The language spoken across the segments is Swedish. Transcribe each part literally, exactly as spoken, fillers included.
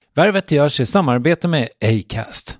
Värvet görs i samarbete med Acast.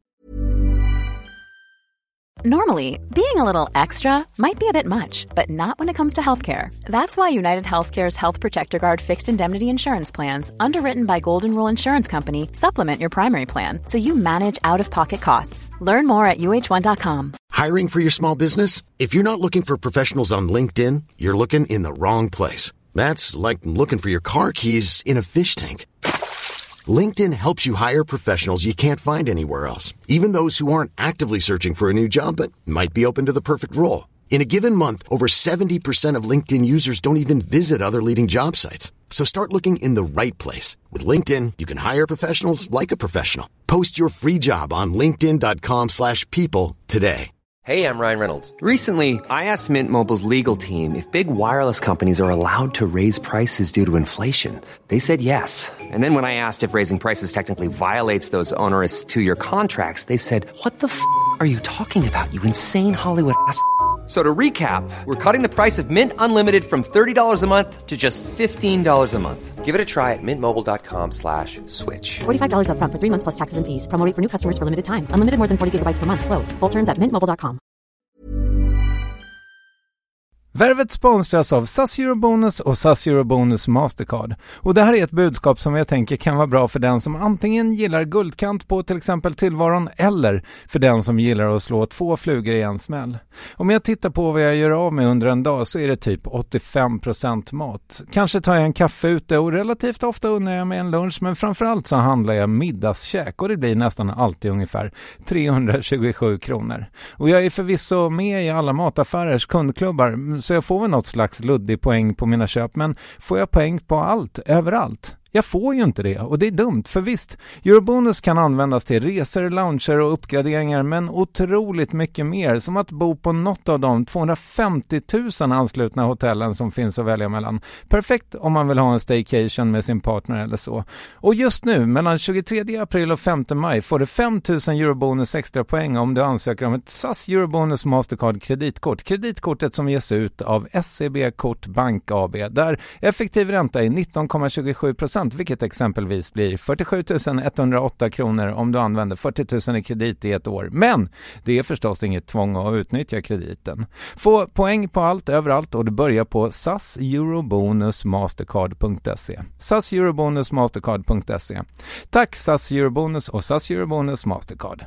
Normally, being a little extra might be a bit much, but not when it comes to healthcare. That's why United Healthcare's Health Protector Guard fixed indemnity insurance plans, underwritten by Golden Rule Insurance Company, supplement your primary plan so you manage out-of-pocket costs. Learn more at U H one dot com. Hiring for your small business? If you're not looking for professionals on LinkedIn, you're looking in the wrong place. That's like looking for your car keys in a fish tank. LinkedIn helps you hire professionals you can't find anywhere else, even those who aren't actively searching for a new job but might be open to the perfect role. In a given month, over seventy percent of LinkedIn users don't even visit other leading job sites. So start looking in the right place. With LinkedIn, you can hire professionals like a professional. Post your free job on linkedin dot com slash people today. Hey, I'm Ryan Reynolds. Recently, I asked Mint Mobile's legal team if big wireless companies are allowed to raise prices due to inflation. They said yes. And then when I asked if raising prices technically violates those onerous two-year contracts, they said, what the f*** are you talking about, you insane Hollywood ass f- So to recap, we're cutting the price of Mint Unlimited from thirty dollars a month to just fifteen dollars a month. Give it a try at mintmobile.com slash switch. forty-five dollars up front for three months plus taxes and fees. Promo rate for new customers for limited time. Unlimited more than forty gigabytes per month. Slows full terms at mint mobile dot com. Värvet sponsras av S A S Eurobonus och S A S Eurobonus Mastercard. Och det här är ett budskap som jag tänker kan vara bra för den som antingen gillar guldkant på till exempel tillvaron eller för den som gillar att slå två flugor i en smäll. Om jag tittar på vad jag gör av med under en dag så är det typ åttiofem procent mat. Kanske tar jag en kaffe ute och relativt ofta unnar jag med en lunch, men framförallt så handlar jag middagskäk och det blir nästan alltid ungefär trehundratjugosju kronor. Och jag är förvisso med i alla mataffärers kundklubbar så jag får väl något slags luddig poäng på mina köp, men får jag poäng på allt, överallt? Jag får ju inte det och det är dumt, för visst, Eurobonus kan användas till resor, lounger och uppgraderingar, men otroligt mycket mer, som att bo på något av de tvåhundrafemtio tusen anslutna hotellen som finns att välja mellan. Perfekt om man vill ha en staycation med sin partner eller så. Och just nu, mellan tjugotredje april och femte maj, får du fem tusen Eurobonus extra poäng om du ansöker om ett S A S Eurobonus Mastercard kreditkort. Kreditkortet som ges ut av S E B Kort Bank A B, där effektiv ränta är nitton komma tjugosju procent, vilket exempelvis blir fyrtiosju tusen etthundraåtta kronor om du använder fyrtio tusen i kredit i ett år. Men det är förstås inget tvång att utnyttja krediten. Få poäng på allt, överallt, och du börjar på S A S Eurobonus Mastercard punkt se. S A S Eurobonus Mastercard punkt se. Tack S A S Eurobonus och S A S Eurobonus Mastercard.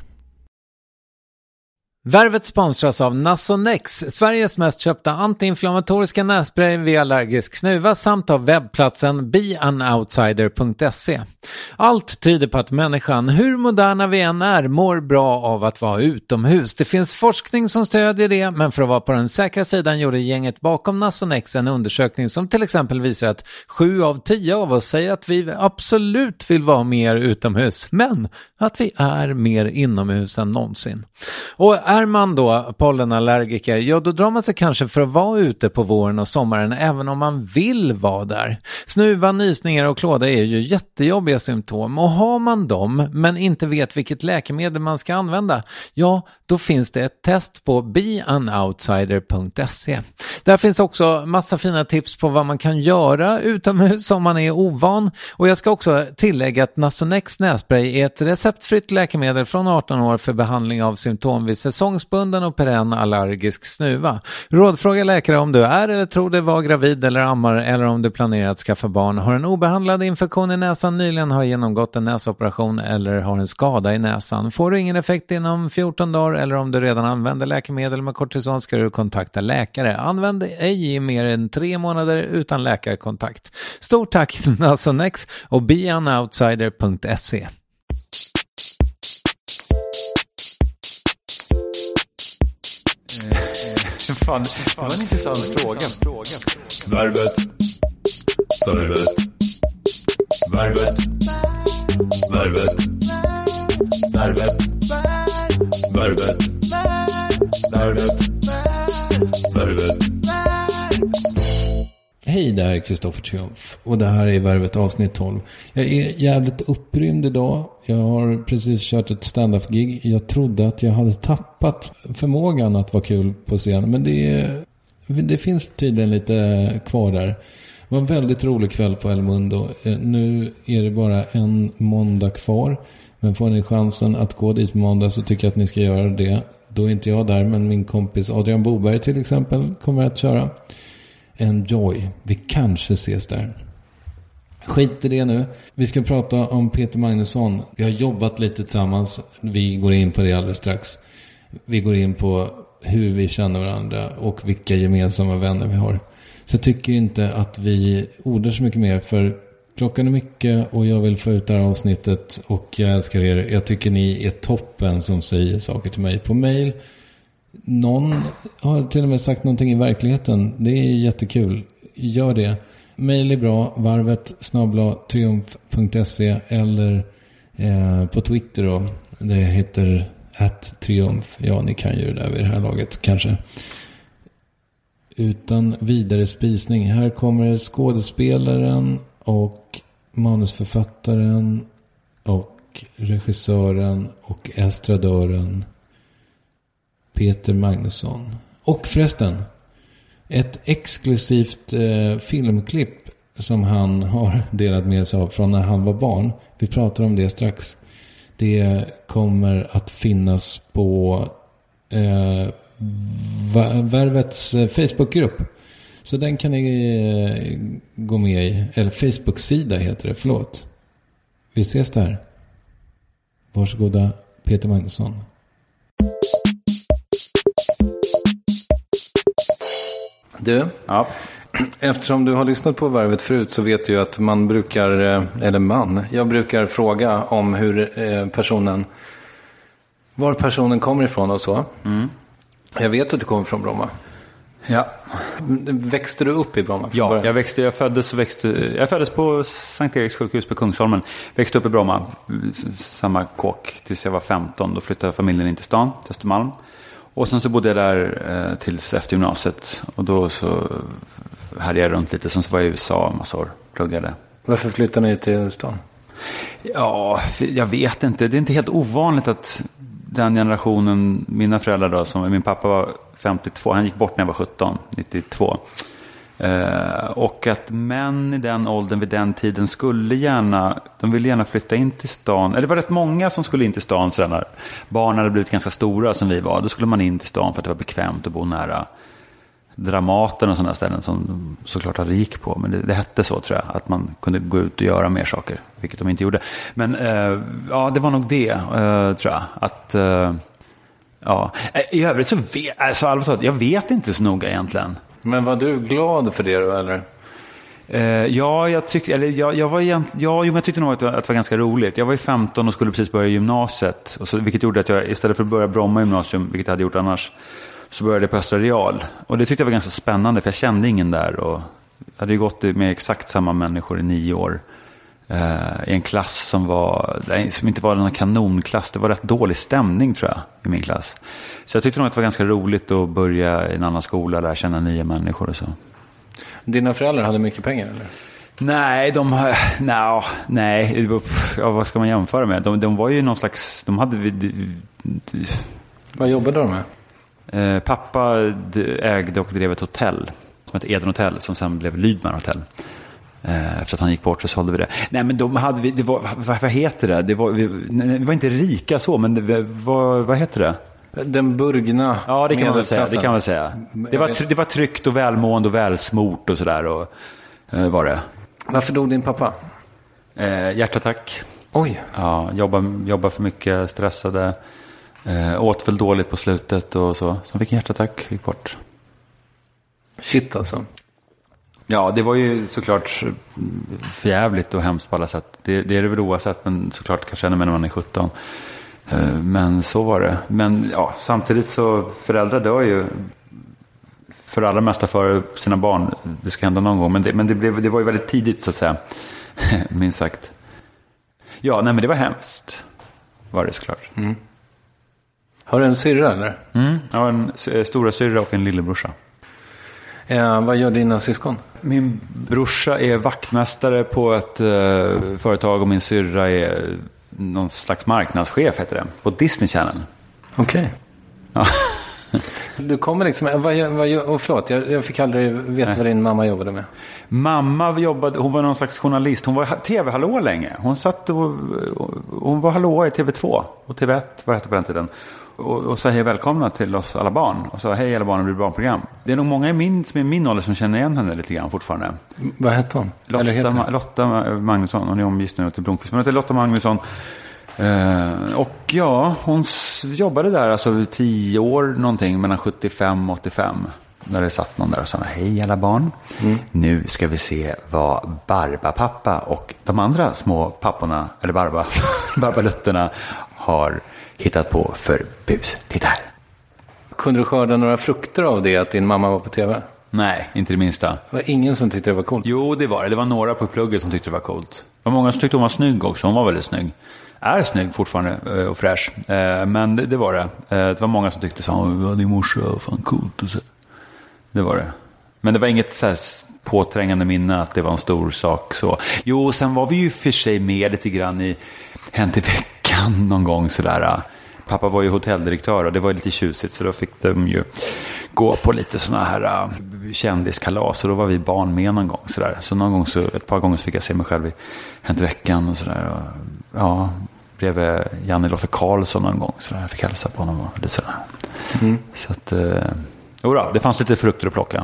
Värvet sponsras av Nasonex, Sveriges mest köpta antiinflammatoriska nässpray vid allergisk snuva, samt av webbplatsen be an outsider punkt se. Allt tyder på att människan, hur moderna vi än är, mår bra av att vara utomhus. Det finns forskning som stödjer det, men för att vara på den säkra sidan gjorde gänget bakom Nasonex en undersökning som till exempel visar att sju av tio av oss säger att vi absolut vill vara mer utomhus, men att vi är mer inomhus än någonsin. Och är man då pollenallergiker, ja då drar man sig kanske för att vara ute på våren och sommaren även om man vill vara där. Snuva, nysningar och klåda är ju jättejobbiga symptom, och har man dem men inte vet vilket läkemedel man ska använda, ja då finns det ett test på be an outsider punkt se. Där finns också massa fina tips på vad man kan göra utomhus om man är ovan, och jag ska också tillägga att Nasonex nässpray är ett receptfritt läkemedel från arton år för behandling av symptom vid säsongsbunden och perenn allergisk snuva. Rådfråga läkare om du är eller tror dig vara gravid eller ammar, eller om du planerar att skaffa barn, har en obehandlad infektion i näsan, nyligen har genomgått en näsoperation eller har en skada i näsan. Får du ingen effekt inom fjorton dagar eller om du redan använder läkemedel med kortison ska du kontakta läkare. Använd ej i mer än tre månader utan läkarkontakt. Stort tack Nasonex och be an outsider punkt se. Fan, det var en intressant fråga. Värvet. Värvet. Värvet. Värvet. Värvet. Värvet. Värvet. Värvet. Hej, det här är Kristoffer Triumf och det här är Värvet avsnitt tolv. Jag är jävligt upprymd idag. Jag har precis kört ett stand-up-gig. Jag trodde att jag hade tappat förmågan att vara kul på scen, men det, det finns tydligen lite kvar där. Det var en väldigt rolig kväll på El Mundo. Nu är det bara en måndag kvar. Men får ni chansen att gå dit på måndag så tycker jag att ni ska göra det. Då är inte jag där, men min kompis Adrian Boberg till exempel kommer att köra. Enjoy. Vi kanske ses där. Skit i det nu. Vi ska prata om Peter Magnusson. Vi har jobbat lite tillsammans. Vi går in på det alldeles strax. Vi går in på hur vi känner varandra och vilka gemensamma vänner vi har. Så jag tycker inte att vi ordar så mycket mer, för klockan är mycket och jag vill få ut det här avsnittet och jag älskar er. Jag tycker ni är toppen som säger saker till mig på mail. Någon har till och med sagt någonting i verkligheten. Det är jättekul. Gör det. Mail är bra. Varvet snabel-a triumf punkt se eller eh, på Twitter då. Det heter at triumf. Ja, ni kan ju det där vid det här laget kanske. Utan vidare spisning. Här kommer skådespelaren och manusförfattaren och regissören och estradören Peter Magnusson. Och förresten, ett exklusivt eh, filmklipp som han har delat med sig av från när han var barn. Vi pratar om det strax. Det kommer att finnas på eh, Värvets Facebookgrupp. Så den kan ni gå med i. Eller Facebook-sida heter det, förlåt. Vi ses där. Varsågoda, Peter Magnusson. Du, ja. Eftersom du har lyssnat på Värvet förut så vet du att man brukar, eller man, jag brukar fråga om hur personen, var personen kommer ifrån och så. Mm. Jag vet att du kommer från Bromma. Ja. Växte du upp i Bromma? Ja, början? jag växte, jag föddes, växte, jag föddes på Sankt Eriks sjukhus på Kungsholmen. Växte upp i Bromma, samma kåk tills jag var femton. Då flyttade familjen in till stan, till Östermalm. Och sen så bodde jag där eh, tills efter gymnasiet. Och då så hade jag runt lite. Sen så var jag i U S A massor, pluggade. Varför flyttade ni till stan? Ja, jag vet inte. Det är inte helt ovanligt att den generationen, mina föräldrar då, som min pappa var femtiotvå, han gick bort när jag var sjutton, nittiotvå. Eh, och att män i den åldern vid den tiden skulle gärna, de ville gärna flytta in till stan. Eller det var rätt många som skulle in till stan sen när barn hade blivit ganska stora som vi var. Då skulle man in till stan för att det var bekvämt att bo nära Dramaten och sådana ställen som såklart hade gick på. Men det, det hette så, tror jag, att man kunde gå ut och göra mer saker, vilket de inte gjorde. Men eh, ja, det var nog det, eh, tror jag. Att, eh, ja. I övrigt så vet, alltså, allvarligt, jag vet inte så noga egentligen. Men var du glad för det då, eller? Eh, ja, jag tyckte, eller jag, jag var egentligen, ja, jo, men jag tyckte nog att det, var, att det var ganska roligt. Jag var ju femton och skulle precis börja gymnasiet. Och så, vilket gjorde att jag istället för att börja Bromma gymnasium, vilket jag hade gjort annars, så började jag på Östra Real. Och det tyckte jag var ganska spännande, för jag kände ingen där. Och jag hade ju gått med exakt samma människor i nio år. Eh, I en klass som, var, som inte var någon kanonklass. Det var rätt dålig stämning, tror jag, i min klass. Så jag tyckte nog att det var ganska roligt att börja i en annan skola, lära känna nya människor och så. Dina föräldrar hade mycket pengar, eller? Nej, de no, nej, ja, vad ska man jämföra med? De, de var ju någon slags, de hade. Vad jobbade de med? Eh, pappa ägde och drev ett hotell som hette Eden Hotel, som sen blev Lydman Hotel. Eh, efter att han gick bort så sålde vi det. Nej, men de hade vi, det var, vad, vad heter det? Det var, vi, vi var inte rika så, men det, vad, vad heter det? Den burgna. Ja, det kan man väl säga. Det kan man säga. Det var, det var tryggt och välmående och välsmort och sådär. Och, eh, var det. Varför dog din pappa? Eh, hjärtattack. Oj. Ja, jobba, jobba för mycket, stressade. Eh, åt väl dåligt på slutet och så. Så han fick en hjärtattack, gick bort. Shit alltså. Ja, det var ju såklart förjävligt och hemskt på alla sätt. Det, det är det väl oavsett, men såklart kanske ännu mer när man är sjutton. Eh, men så var det. Men ja, samtidigt så föräldrar dör ju för allra mesta för sina barn. Det ska hända någon gång. Men det, men det, blev, det var ju väldigt tidigt, så att säga. Minst sagt. Ja, nej, men det var hemskt. Var det såklart. Mm. Har du en syrra, eller? Mm, jag har en stora syrra och en lillebrorsa. Ja, vad gör dina syskon? Min brorsa är vaktmästare på ett uh, företag och min syrra är någon slags marknadschef, heter det, på Disney Channel. Okej. Okay. Ja. Du kommer liksom, vad, vad, och förlåt, jag, jag fick aldrig veta vad din mamma jobbade med. Mamma jobbade, hon var någon slags journalist. Hon var tv-hallå länge. Hon satt och, hon var hallå i T V två och T V ett var det på den tiden. Och, och sa hej välkomna till oss alla barn. Och sa hej alla barn, det blir barnprogram. Det är nog många i min, som är min ålder som känner igen henne lite grann fortfarande. Vad hette hon? Lotta, Eller heter hon? Lotta Magnusson. Hon är omgift nu till Blomqvist. Men hon heter Lotta Magnusson. Uh, och ja, hon s- jobbade där alltså tio år någonting, mellan sjuttiofem och åttiofem. När det satt någon där och sa hej alla barn. Mm. Nu ska vi se vad Barbapappa och de andra små papporna, eller Barba, Barbalutterna har hittat på för bus. Titta här. Kunde du skörda några frukter av det att din mamma var på tv? Nej, inte det minsta. Det var ingen som tyckte det var coolt? Jo, det var det. Det var några på plugget som tyckte det var coolt. Det var många som tyckte hon var snygg också. Hon var väldigt snygg. Är snygg fortfarande och fräsch. Men det, det var det. Det var många som tyckte så här, din morsa var fan coolt och så. Det var det. Men det var inget så här påträngande minne att det var en stor sak så. Jo, sen var vi ju för sig med lite grann i Hänt i veckan någon gång sådär. Pappa var ju hotelldirektör och det var lite tjusigt så då fick de ju gå på lite såna här uh, kändiskalas och då var vi barn med någon gång sådär. Så någon gång så, ett par gånger så fick jag se mig själv i Hänt i veckan och sådär. Och, ja, bredvid Janne Loffe Karlsson någon gång sådär. Jag fick hälsa på honom och lite sådär. Mm. Så att, uh, jodå, det fanns lite frukter att plocka.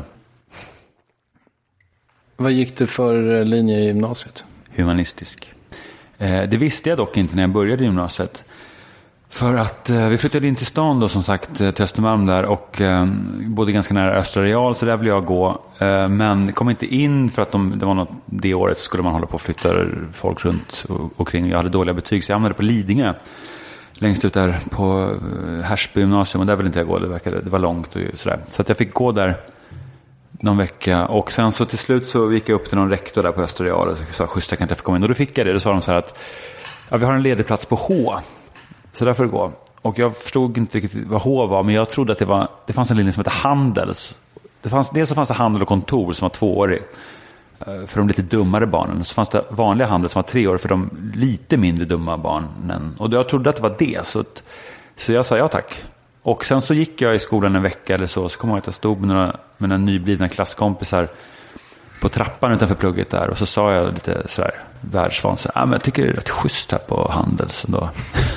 Vad gick du för linje i gymnasiet? Humanistisk. Eh, det visste jag dock inte när jag började i gymnasiet. För att eh, vi flyttade in till stan då som sagt till Östermalm där och eh, bodde ganska nära Östra Real så där ville jag gå. Eh, men kom inte in för att de, det var något, det året skulle man hålla på och flytta folk runt och, och kring. Jag hade dåliga betyg så jag hamnade på Lidingö. Längst ut där på eh, Härsby gymnasium och där ville inte jag gå. Det, verkade, det var långt och sådär. Så att jag fick gå där någon vecka och sen så till slut så gick jag upp till någon rektor där på Östra Real och sa schysst jag kan inte få komma in och då fick jag det. Då sa de så här att ja, vi har en ledig plats på H så där får det gå. Och jag förstod inte riktigt vad H var men jag trodde att det var det fanns en linje som hette Handels. Det fanns, dels så fanns det handel och kontor som var tvåårig för de lite dummare barnen. Så fanns det vanliga handel som var tre år för de lite mindre dumma barnen. Och jag trodde att det var det så, att, så jag sa ja tack. Och sen så gick jag i skolan en vecka eller så. Så kom jag att jag stod med några, med några nyblivna klasskompisar på trappan utanför plugget där. Och så sa jag lite sådär världsvan. Så, ah, men jag tycker det är rätt schysst här på Handels. Då.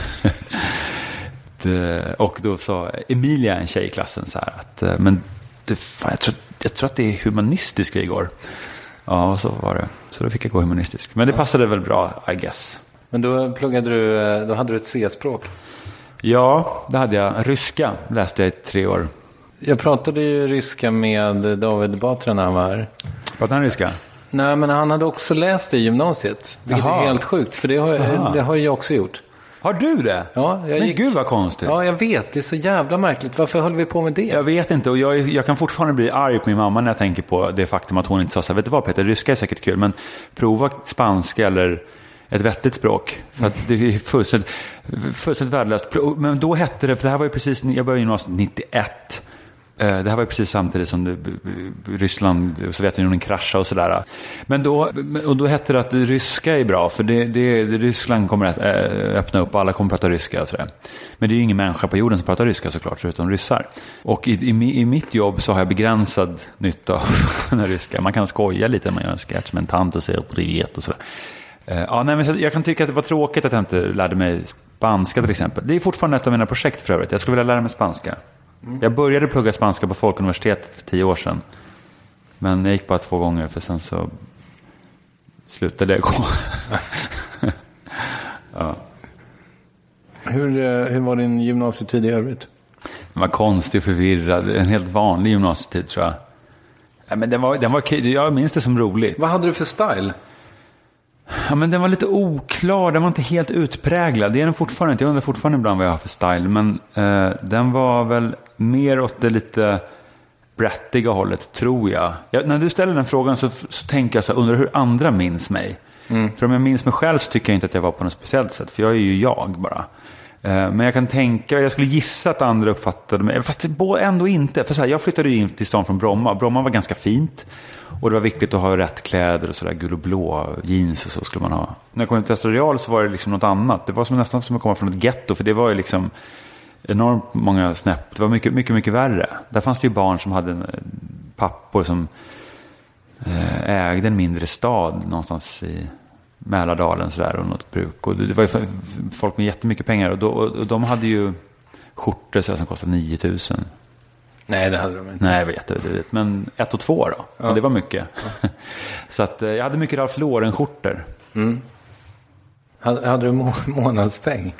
det, och då sa Emilia, en tjej i klassen, så här att men det, fan, jag, tror, jag tror att det är humanistisk vi går. Ja, och så var det. Så då fick jag gå humanistisk. Men det passade väl bra, I guess. Men då pluggade du, då hade du ett C-språk. Ja, det hade jag. Ryska läste jag i tre år. Jag pratade ju ryska med David Batra när han var här. Pratade han ryska? Nej, men han hade också läst i gymnasiet. Vilket Aha. är helt sjukt, för det har, det har jag också gjort. Har du det? Ja, jag men gick... gud vad konstigt. Ja, jag vet. Det är så jävla märkligt. Varför höll vi på med det? Jag vet inte. Och jag, jag kan fortfarande bli arg på min mamma när jag tänker på det faktum att hon inte sa så här, vet du vad Peter, ryska är säkert kul, men prova spanska eller ett vettigt språk. För att det är fullständigt, fullständigt värdelöst. Men då hette det, för det här var ju precis, jag började gymnasiet nittioett. Det här var ju precis samtidigt som det, Ryssland och Sovjetunionen kraschade och sådär. Men då, och då hette det att ryska är bra, för det, det, Ryssland kommer att öppna upp och alla kommer att prata ryska och sådär. Men det är ju ingen människa på jorden som pratar ryska såklart, förutom ryssar. Och i, i, i mitt jobb så har jag begränsad nytta av den ryska. Man kan skoja lite när man gör en sketch med en tant och säger privet och sådär. Ja, nej, men jag kan tycka att det var tråkigt att jag inte lärde mig spanska till exempel. Det är fortfarande ett av mina projekt för övrigt. Jag skulle vilja lära mig spanska. Mm. Jag började plugga spanska på Folkuniversitetet för tio år sedan. Men jag gick bara två gånger för sen så slutade jag gå. Ja. Hur, hur var din gymnasietid i övrigt? Den var konstig och förvirrad. En helt vanlig gymnasietid tror jag. Ja, men den var, den var, jag minns det som roligt. Vad hade du för style? Ja, men den var lite oklar, den var inte helt utpräglad. Det är den fortfarande inte, jag undrar fortfarande ibland vad jag har för style. Men eh, den var väl mer åt det lite brattiga hållet, tror jag. jag när du ställer den frågan så, så tänker jag så här, undrar hur andra minns mig. Mm. För om jag minns mig själv så tycker jag inte att jag var på något speciellt sätt. För jag är ju jag bara. eh, Men jag kan tänka, jag skulle gissa att andra uppfattade mig. Fast ändå inte. För så här, jag flyttade in till stan från Bromma. Bromma var ganska fint. Och det var viktigt att ha rätt kläder och sådär, gul och blå jeans och så skulle man ha. När jag kom till Östra Real så var det liksom något annat. Det var som nästan som att komma från ett ghetto, för det var ju liksom enormt många snäpp. Det var mycket, mycket, mycket värre. Där fanns det ju barn som hade pappor som ägde en mindre stad någonstans i Mälardalen så där, och något bruk. Och det var ju folk med jättemycket pengar. Och, då, och de hade ju skjortor så som kostade nio tusen. Nej, det hade de inte. Nej, jag vet, jag vet. Men ett och två då. Ja. Och det var mycket. Ja. Så att jag hade mycket Ralph Lauren-skjortor. Mm. Hade, hade du må- månadspeng?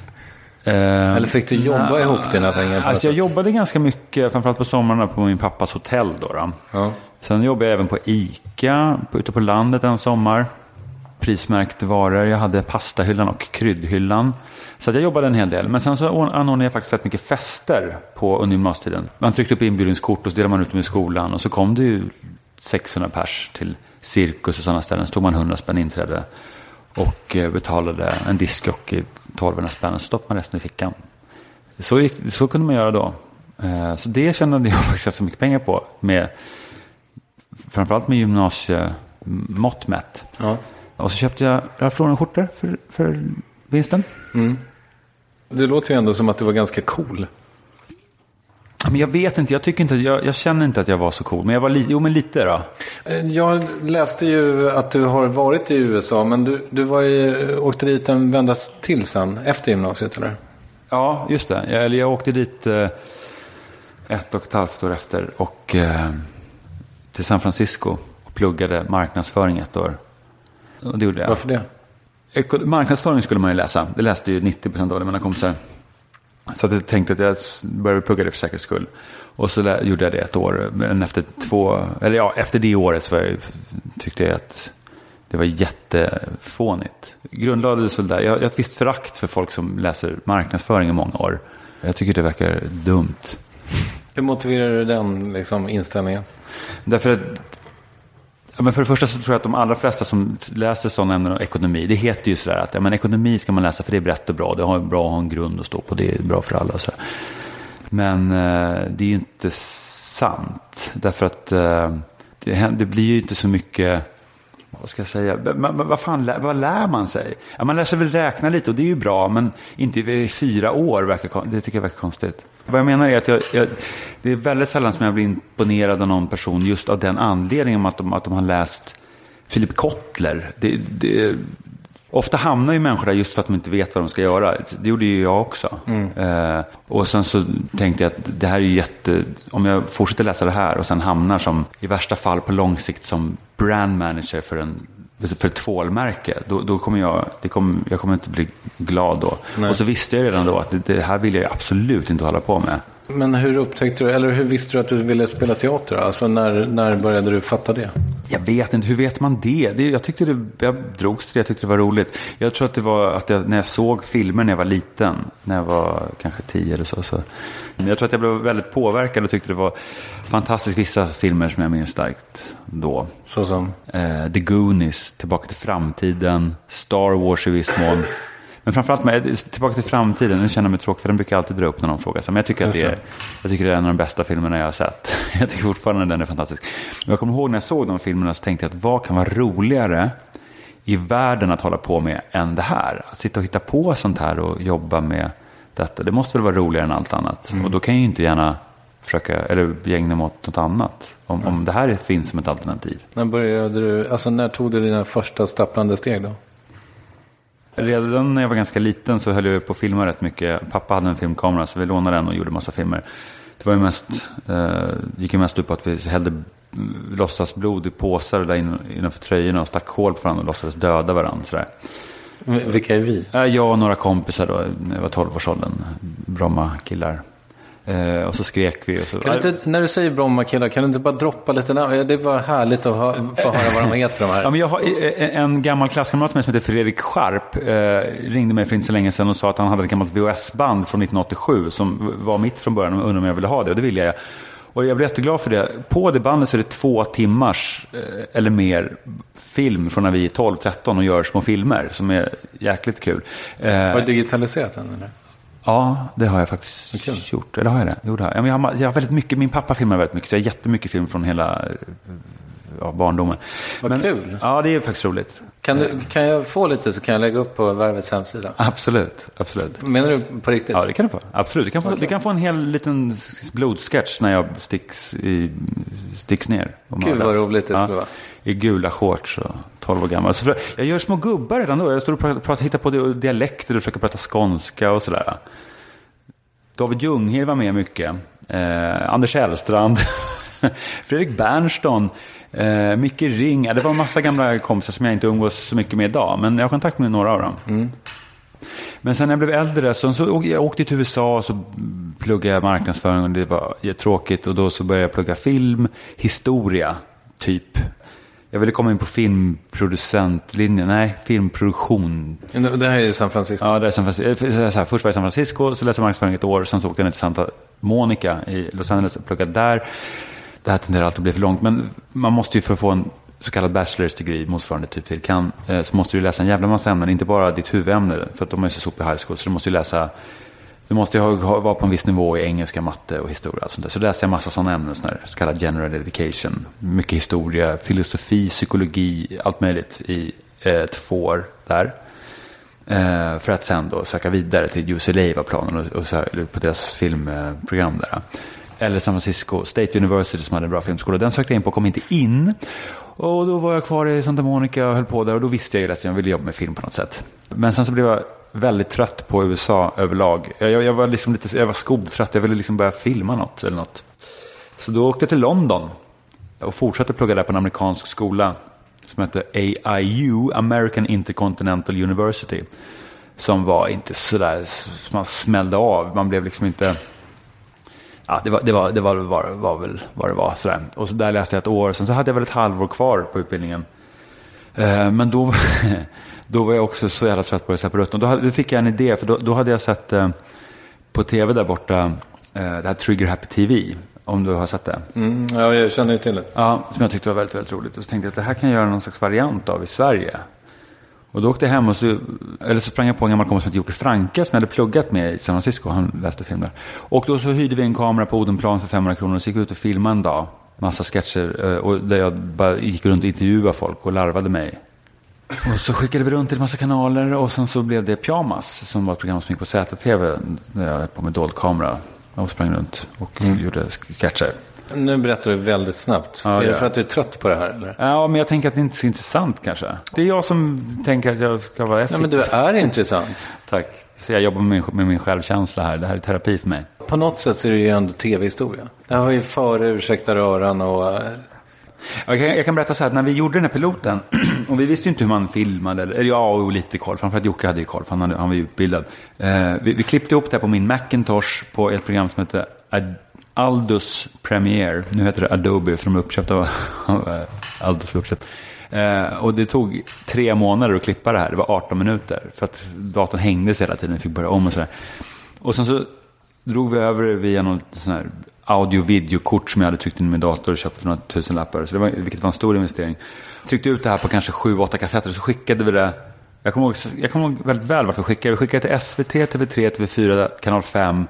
Eh, Eller fick du jobba na, ihop dina pengar? Alltså jag jobbade ganska mycket, framförallt på sommarna på min pappas hotell då. då. Ja. Sen jobbade jag även på ICA, ute på landet en sommar. Prismärkte varor. Jag hade pastahyllan och kryddhyllan. Så att jag jobbade en hel del. Men sen så anordnade jag faktiskt rätt mycket fester på under gymnasietiden. Man tryckte upp inbjudningskort och så delade man ut dem i skolan. Och så kom det ju sexhundra pers till cirkus och sådana ställen. Så tog man hundra spänn inträde och betalade en diskjockey tolvhundra spänn och så stoppade man resten i fickan. Så, gick, så kunde man göra då. Så det tjänade jag faktiskt ganska mycket pengar på. Med, framförallt med gymnasiemått mätt. Ja. Och så köpte jag Ralph Lauren-skjortor för, för vinsten. Mm. Det låter ju ändå som att du var ganska cool. Men jag vet inte, jag tycker inte, jag, jag känner inte att jag var så cool. Men jag var li, jo men lite då. Jag läste ju att du har varit i U S A, men du, du var ju, åkte dit en vända till sen, efter gymnasiet eller? Ja, just det. Jag, eller jag åkte dit eh, ett och ett halvt år efter och eh, till San Francisco och pluggade marknadsföring ett år. Och det gjorde jag. Varför det? Marknadsföring skulle man ju läsa. Det läste ju nittio procent av det mina kompisar. Så att jag tänkte att jag började plugga det för säkerhets skull. Och så lä- gjorde jag det ett år. Men efter två, eller ja, efter det året så jag, tyckte jag att det var jättefånigt. Grundlades väl där. Jag har ett visst förakt för folk som läser marknadsföring i många år. Jag tycker det verkar dumt. Hur motiverar du den liksom, inställningen? Därför att ja, men för det första så tror jag att de allra flesta som läser sådana ämnen och ekonomi, det heter ju sådär att ja, men ekonomi ska man läsa för det är brett och bra. Det har bra att ha en grund att stå på. Det är bra för alla. Så. Men eh, det är ju inte sant. Därför att eh, det, det blir ju inte så mycket, vad ska jag säga, men, vad fan, vad lär man sig? Ja, man lär sig väl räkna lite och det är ju bra, men inte i fyra år, verkar, det tycker jag verkar konstigt. Vad jag menar är att jag, jag, det är väldigt sällan som jag blir imponerad av någon person just av den anledningen att de, att de har läst Philip Kotler. Det, det, ofta hamnar ju människor där just för att de inte vet vad de ska göra. Det gjorde ju jag också. Mm. Eh, och sen så tänkte jag att det här är ju jätte... Om jag fortsätter läsa det här och sen hamnar som i värsta fall på lång sikt som brand manager för en för ett tvålmärke, då, då kommer jag det kommer, jag kommer inte bli glad då. Nej. Och så visste jag redan då att det, det här vill jag absolut inte hålla på med. Men hur upptäckte du, eller hur visste du att du ville spela teater? Alltså när, när började du fatta det? Jag vet inte, hur vet man det? det jag tyckte det, jag drogs till det, jag tyckte det var roligt. Jag tror att det var att jag, när jag såg filmer när jag var liten, när jag var kanske tio eller så, så. Jag tror att jag blev väldigt påverkad och tyckte det var fantastiskt, vissa filmer som jag minns starkt då. Så som? Eh, The Goonies, Tillbaka till framtiden, Star Wars i viss mån. Men framförallt med Tillbaka till framtiden, nu känner jag mig tråkig för den brukar jag alltid dra upp när någon frågar sig. Men jag tycker att det är, jag tycker det är en av de bästa filmerna jag har sett. Jag tycker fortfarande att den är fantastisk. Men jag kommer ihåg när jag såg de filmerna så tänkte jag att vad kan vara roligare i världen att hålla på med än det här? Att sitta och hitta på sånt här och jobba med detta. Det måste väl vara roligare än allt annat. Mm. Och då kan jag ju inte gärna försöka, eller gängna mot något annat. Om, mm. om det här finns som ett alternativ. När började du, alltså när tog du dina första stapplande steg då? Redan när jag var ganska liten så höll jag på att filma rätt mycket. Pappa hade en filmkamera så vi lånade den och gjorde massa filmer. Det var ju mest, eh, gick ju mest upp på att vi hällde låtsas blod i påsar där innanför tröjorna och stack hål på varandra och låtsades döda varandra. Sådär. Vilka är vi? Jag och några kompisar då, när jag var tolv-årsåldern. Bromma-killar. Eh, och så skrek vi. Och så. Kan du inte, när du säger Bromma-killar, kan du inte bara droppa lite namn? Det var härligt att ha, få höra vad de heter de här. Ja, men jag har, en gammal klasskamrat med som heter Fredrik Scharp eh, ringde mig för inte så länge sedan och sa att han hade ett gammalt V H S-band från nittonhundraåttiosju som var mitt från början och undrade om jag ville ha det. Och det ville jag. Och jag blev jätteglad för det. På det bandet så är det två timmars eh, eller mer film från när vi är tolv tretton och gör små filmer som är jäkligt kul. Eh, har du digitaliserat den eller? Ja, det har jag faktiskt okay. gjort. Eller har jag det? Jo, det har jag. Jag har, jag har väldigt mycket, min pappa filmar väldigt mycket. Så jag har jättemycket film från hela ja, barndomen. Vad Men, kul. Ja, det är faktiskt roligt. Kan, du, kan jag få lite så kan jag lägga upp på Värvets hemsida? Absolut, absolut. Menar du på riktigt? Ja, det kan du få. Absolut. Du kan få, Okay. du kan få en hel liten blodsketch när jag sticks, i, sticks ner. Kul vad roligt det skulle ja, vara. I gula shorts och tolv år gammal. Så för, jag gör små gubbar redan då. Jag står och pratar, pratar, hittar på dialekter och försöker prata skånska och sådär. David Ljunghill var med mycket. Eh, Anders Hellstrand. Fredrik Bernston. Eh, Micke Ring. Ja, det var en massa gamla kompisar som jag inte umgås så mycket med idag. Men jag har kontakt med några av dem. Mm. Men sen när jag blev äldre så, så jag åkte till U S A och så pluggade jag marknadsföring och det var jättetråkigt. Och då så började jag plugga film, historia, typ. Jag ville komma in på filmproducentlinjen. Nej, filmproduktion. Det här är i San Francisco. Ja, det är San Francisco. Så här, först var jag i San Francisco, så läste jag marknadsföring ett år. Sen så åkte jag ner till Santa Monica i Los Angeles och pluggade där. Det här tenderar alltid att bli för långt. Men man måste ju för att få en så kallad bachelor's degree, motsvarande typ till kan, så måste du läsa en jävla massa ämnen. Inte bara ditt huvudämne, för att de är så sop i high school. Så du måste ju läsa... Du måste ju ha, vara på en viss nivå i engelska, matte och historia. Och sånt där. Så läste jag en massa sådana ämnen, sån här, så kallad general education. Mycket historia, filosofi, psykologi, allt möjligt i eh, två år där. Eh, för att sen då söka vidare till U C L A var planen och, och så, på deras filmprogram där. Eller San Francisco State University som hade en bra filmskola. Den sökte jag in på och kom inte in. Och då var jag kvar i Santa Monica och höll på där. Och då visste jag ju att jag ville jobba med film på något sätt. Men sen så blev jag väldigt trött på U S A överlag. Jag, jag, jag var liksom lite, jag var skoltrött. Jag ville liksom börja filma något eller något. Så då åkte jag till London och fortsatte plugga där på en amerikansk skola som heter A I U, American Intercontinental University, som var inte sådär, man smällde av. Man blev liksom inte... Ja, det var, det var, det var, var, var väl vad det var. Sådär. Och så där läste jag ett år. Sen så hade jag väl ett halvår kvar på utbildningen. Eh, men då, då var jag också så jävla trött på det släppa rutten. Då, hade, då fick jag en idé. För då, då hade jag sett eh, på tv där borta eh, det här Trigger Happy T V. Om du har sett det. Mm, ja, jag känner ju till det. Ja, som jag tyckte var väldigt, väldigt roligt. Och så tänkte jag att det här kan jag göra någon slags variant av i Sverige. Och då åkte jag hem och så, eller så sprang jag på en gammal kompis som heter Jocke Franke som jag hade pluggat med i San Francisco. Han läste film där. Och då så hyrde vi en kamera på Odenplan för femhundra kronor och så gick vi ut och filmade en dag. Massa sketcher och där jag bara gick runt och intervjuade folk och larvade mig. Och så skickade vi runt till en massa kanaler och sen så blev det Pyjamas som var ett program som gick på Z T V där jag höll på med dold kamera och sprang runt och mm. gjorde sketcher. Nu berättar du väldigt snabbt. Ja, är det ja. för att du är trött på det här? Eller? Ja, men jag tänker att det inte är så intressant kanske. Det är jag som tänker att jag ska vara effektiv. Nej, men du är intressant. Tack. Så jag jobbar med min, med min självkänsla här. Det här är terapi för mig. På något sätt så är det ju ändå tv-historia. Det här var ju före Ursäkta röran och... Jag kan, jag kan berätta så här att när vi gjorde den här piloten och vi visste ju inte hur man filmade, eller ja, och lite koll, framförallt Jocke hade ju koll för han, hade, han var ju utbildad. Eh, vi, vi klippte ihop det här på min Macintosh på ett program som heter Ad, Aldus Premiere. Nu heter det Adobe för de är uppköpta av, av Aldus uppköpt. Eh, och det tog tre månader att klippa det här. Det var arton minuter för att datorn hängde sig hela tiden. Vi fick börja om och sådär. Och sen så drog vi över via något sån här audio-videokort som jag hade tryckt in i min dator och köpt för några tusen lappar. Så det var, vilket var en stor investering. Tryckte ut det här på kanske sju, åtta kassetter och så skickade vi det. Jag kommer ihåg, jag kommer ihåg väldigt väl vart vi skickade. Vi skickade till S V T, T V tre, T V fyra, Kanal fem,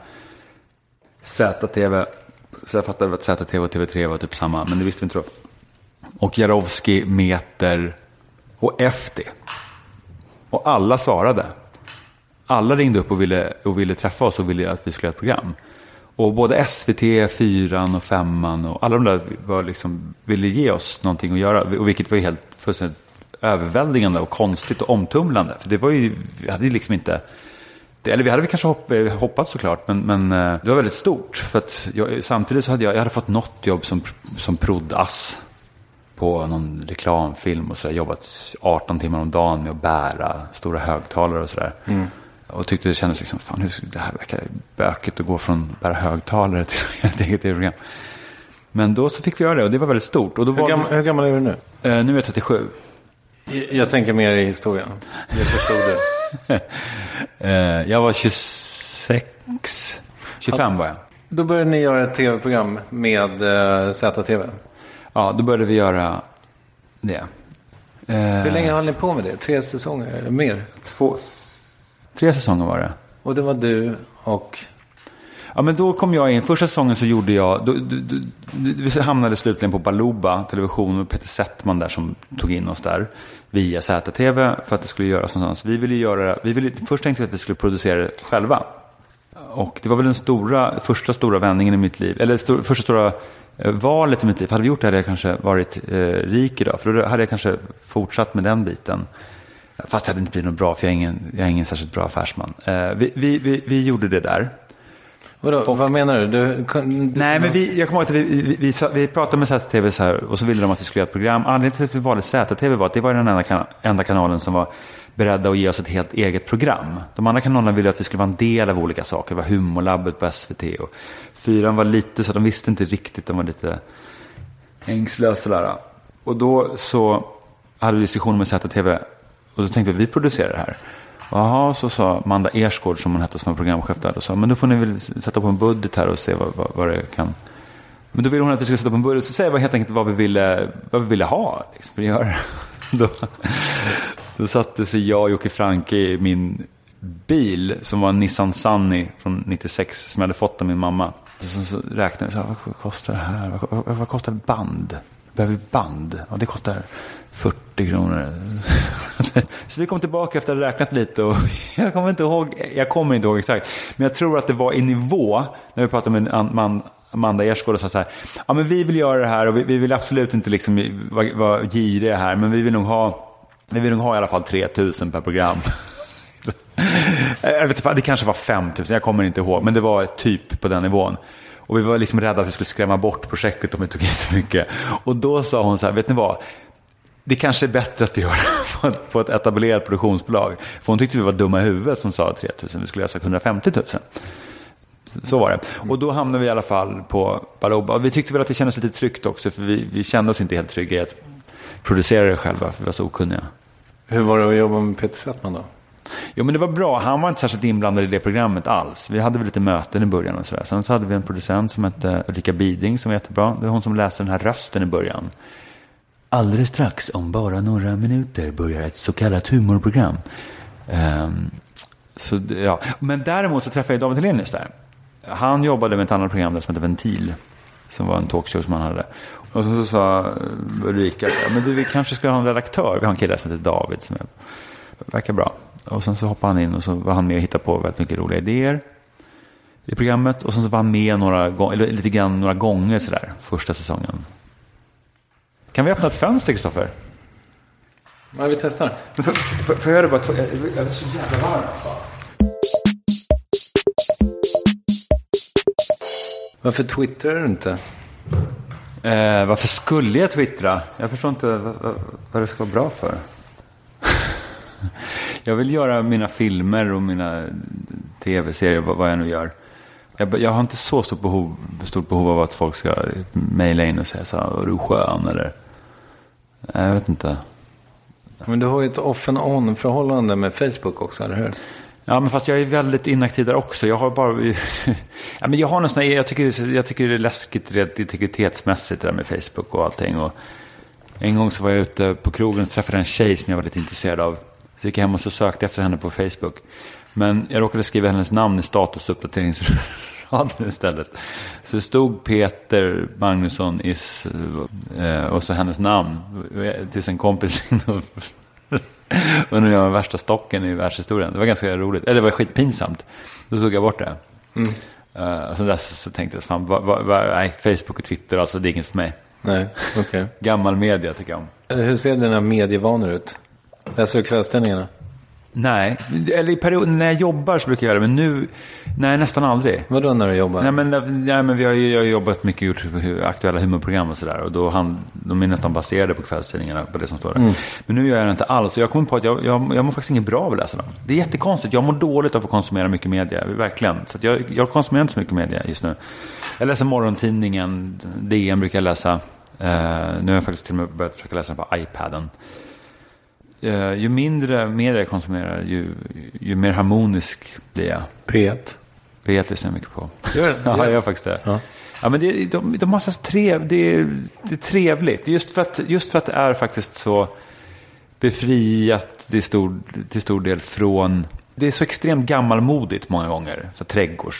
Z T V. Så jag fattade att Z T V och T V tre var typ samma, men det visste vi inte då. Och Jarowski, Meter och F D. Och alla svarade. Alla ringde upp och ville, och ville träffa oss och ville att vi skulle göra ett program. Och både S V T, fyran och femman och alla de där var liksom, ville ge oss någonting att göra. Och vilket var ju helt fullständigt överväldigande och konstigt och omtumlande. För det var ju, vi hade ju liksom inte... Det, eller vi hade väl kanske hopp, hoppat såklart, men, men det var väldigt stort. För att jag, samtidigt så hade jag, jag hade fått något jobb som, som prodd-ass på någon reklamfilm och sådär. Jobbat arton timmar om dagen med att bära stora högtalare och sådär. Mm. Och tyckte det kändes liksom, fan hur, det här verkar bökigt att gå från bära högtalare till ett eget program. Men då så fick vi göra det och det var väldigt stort. Och då hur, var, gammal, hur gammal är du nu? Eh, nu är jag trettiosju. Jag, jag tänker mer i historien. Jag förstod det. eh, jag var tjugosex, tjugofem var jag. Då började ni göra ett tv-program med eh, Z T V. Ja, då började vi göra det. Eh, Hur länge höll ni på med det? Tre säsonger eller mer? Två, tre säsonger var det. Och det var du och... Ja, men då kom jag in. Första säsongen så gjorde jag... Då, då, då, vi hamnade slutligen på Baluba television och Peter Settman där som tog in oss där via Z T V för att det skulle göras någonstans. Vi ville göra... Vi ville, först tänkte vi att vi skulle producera det själva. Och det var väl den stora, första stora vändningen i mitt liv. Eller stor, första stora eh, valet i mitt liv. Hade vi gjort det hade jag kanske varit eh, rik idag. För då hade jag kanske fortsatt med den biten. Fast det hade inte blivit något bra för jag är ingen, jag är ingen särskilt bra affärsman. Eh, vi, vi, vi, vi gjorde det där. Vadå, och, vad menar du? du, kan, du nej, men vi, jag kommer ihåg att vi, vi, vi, vi pratade med Z T V så här, och så ville de att vi skulle göra ett program. Anledningen till att vi valde Z T V var att det var den enda, kan, enda kanalen som var beredda att ge oss ett helt eget program. De andra kanalerna ville att vi skulle vara en del av olika saker. Det var Humorlabbet på S V T och fyran var lite så att de visste inte riktigt. De var lite ängslösa där. Och då så hade vi diskussioner med Z T V och då tänkte vi att vi producerar det här. Jaha, så sa Amanda Ersgård som hon hette som var programchef där och sa, men då får ni väl sätta på en budget här och se vad, vad, vad det kan. Men då ville hon att vi skulle sätta på en budget och säga helt enkelt vad vi ville, vad vi ville ha liksom, för att göra. Då, då satte sig jag och Jocke Franke i min bil som var en Nissan Sunny från nittiosex som jag hade fått av min mamma. Så, så räknade jag, vad kostar det här? Vad, vad, vad kostar band? Behöver vi band? Ja, det kostar fyrtio kronor. Så vi kom tillbaka efter att ha räknat lite och jag kommer inte ihåg, jag kommer inte ihåg exakt, men jag tror att det var i nivå när vi pratade med man, Amanda Ersgård och sa så här, ja men vi vill göra det här och vi, vi vill absolut inte liksom vara, vara giriga här, men vi vill nog ha vi vill nog ha i alla fall tre tusen per program. Jag vet inte, det kanske var fem tusen, jag kommer inte ihåg, men det var typ på den nivån. Och vi var liksom rädda att vi skulle skrämma bort projektet om vi tog in för mycket. Och då sa hon så här, vet ni vad? Det kanske är bättre att vi gör det på ett, på ett etablerat produktionsbolag. För hon tyckte vi var dumma i huvudet som sa tre tusen. Vi skulle göra hundrafemtio tusen. Så, så var det. Och då hamnade vi i alla fall på Baluba. Vi tyckte väl att det kändes lite tryggt också. För vi, vi kände oss inte helt trygga i att producera det själva. För vi var så okunniga. Hur var det att jobba med Peter Settman då? Jo, men det var bra. Han var inte särskilt inblandad i det programmet alls. Vi hade väl lite möten i början och sådär. Sen så hade vi en producent som hette Ulrika Biding som var jättebra. Det är hon som läste den här rösten i början. Alldeles strax, om bara några minuter, börjar ett så kallat humorprogram. Um, så, ja. Men däremot så träffade jag David Hellenius där. Han jobbade med ett annat program där som hette Ventil. Som var en talkshow som han hade. Och så, så sa Ulrika, men du, vi kanske ska ha en redaktör. Vi har en kille som heter David som är, verkar bra. Och sen så hoppade han in och så var han med och hittade på väldigt mycket roliga idéer i programmet. Och sen så var han med några, gång, eller lite grann några gånger sådär, första säsongen. Kan vi öppna ett fönster, Kristoffer? Ja, vi testar. Men för, för, för jag, bara, jag, jag är så jävla varm. Varför twittrar du inte? Eh, varför skulle jag twittra? Jag förstår inte vad, vad, vad det ska vara bra för. Jag vill göra mina filmer och mina tv-serier, vad, vad jag nu gör. Jag, jag har inte så stort behov, stort behov av att folk ska mejla in och säga så här, är du skön eller? Jag vet inte. Men du har ju ett off-and-on-förhållande med Facebook också, eller hur? Ja, men fast jag är väldigt inaktiv där också. Jag har bara... ja, men jag har nästan... Jag tycker, jag tycker det är läskigt rent integritetsmässigt där med Facebook och allting. Och en gång så var jag ute på krogen och träffade en tjej som jag var lite intresserad av. Så gick jag hem och så sökte efter henne på Facebook. Men jag råkade skriva hennes namn i statusuppdateringsraden istället. Så det stod Peter Magnusson is, och så hennes namn. Tills en kompis och nu är jag värsta stocken i världshistorien. Det var ganska roligt. Eller det var skitpinsamt. Då tog jag bort det. Mm. Uh, och sen dess så tänkte jag fan, va, va, va, nej, Facebook och Twitter, alltså det är inget för mig. Nej, okej. Okay. Gammal media tycker jag om. Hur ser dina medievanor ut? Läser du kvällstidningarna? Nej, eller i perioden när jag jobbar så brukar jag göra det, men nu, nej, nästan aldrig. Vadå när du jobbar? Nej, men, nej, men vi har ju jag har jobbat mycket, gjort aktuella humorprogram och sådär, och då han, de är nästan baserade på kvällstidningarna, på det som står där. Mm. Men nu gör jag det inte alls, och jag kommer på att jag, jag, jag mår faktiskt inget bra av att läsa dem. Det är jättekonstigt, jag mår dåligt av att konsumera mycket media, verkligen. Så att jag, jag konsumerar inte så mycket media just nu. Jag läser morgontidningen, D N brukar jag läsa. Uh, nu har jag faktiskt till och med börjat försöka läsa den på iPaden. Uh, ju mindre media jag konsumerar, ju, ju mer harmonisk blir jag. P ett. P ett lyssnar jag mycket på. Gör det? Ja, jag gör faktiskt det. Ja. Ja, men det, de, de har så trev, det, är, det är trevligt. Just för, att, just för att det är faktiskt så befriat till stor, till stor del från... Det är så extremt gammalmodigt många gånger. Så trädgårds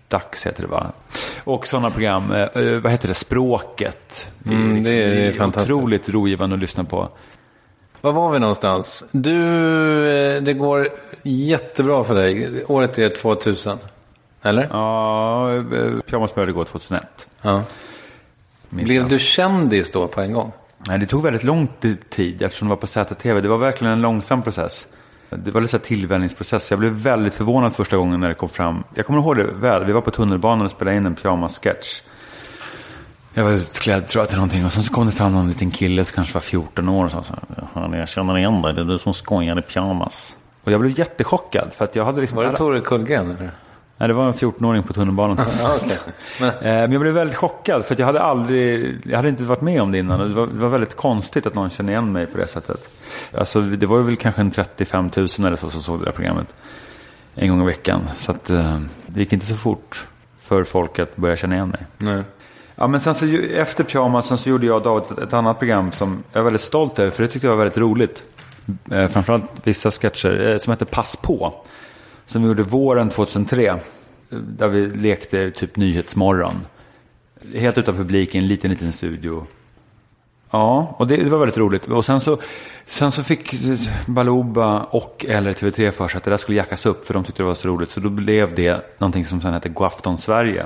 dags heter det va. Och sådana program, eh, vad heter det, Språket. Mm, liksom, det är, det är fantastiskt. Otroligt rogivande att lyssna på. Var var vi någonstans? Du, det går jättebra för dig. Året är tvåtusen, eller? Ja, Pyjamas började gå tjugohundraett. Ja. Blev du kändis då på en gång? Nej, det tog väldigt lång tid eftersom det var på Z T V. Det var verkligen en långsam process. Det var lite så här tillvänjningsprocess. Jag blev väldigt förvånad första gången när det kom fram. Jag kommer ihåg det väl. Vi var på tunnelbanan och spelade in en pyjamas-sketch. Jag var utklädd tror jag till någonting. Och sen så kom det fram någon liten kille som kanske var fjorton år. Och så sa han, jag känner igen dig. Det är du som skojar i pyjamas. Och jag blev jättechockad. För att jag hade liksom... Var det Tore Kullgren eller? Nej, det var en fjorton-åring på tunnelbanan. Ja, okay. Men... Men jag blev väldigt chockad för att jag hade aldrig, jag hade inte varit med om det innan. Det var, det var väldigt konstigt att någon kände igen mig på det sättet. Alltså, det var väl kanske en trettiofem tusen eller så som såg det där programmet en gång i veckan. Så att, det gick inte så fort för folk att börja känna igen mig. Nej. Ja, men sen så, efter Pyjamasen så gjorde jag och David ett, ett annat program som jag är väldigt stolt över, för det tyckte jag var väldigt roligt. Eh, framförallt vissa sketcher eh, som heter Pass på, som vi gjorde våren tjugohundratre, där vi lekte typ Nyhetsmorgon. Helt utan publik i en liten, liten studio. Ja, och det, det var väldigt roligt. Och sen så, sen så fick Baluba och eller T V tre för sig att det där skulle jackas upp, för de tyckte det var så roligt. Så då blev det någonting som sen hette Godafton Sverige.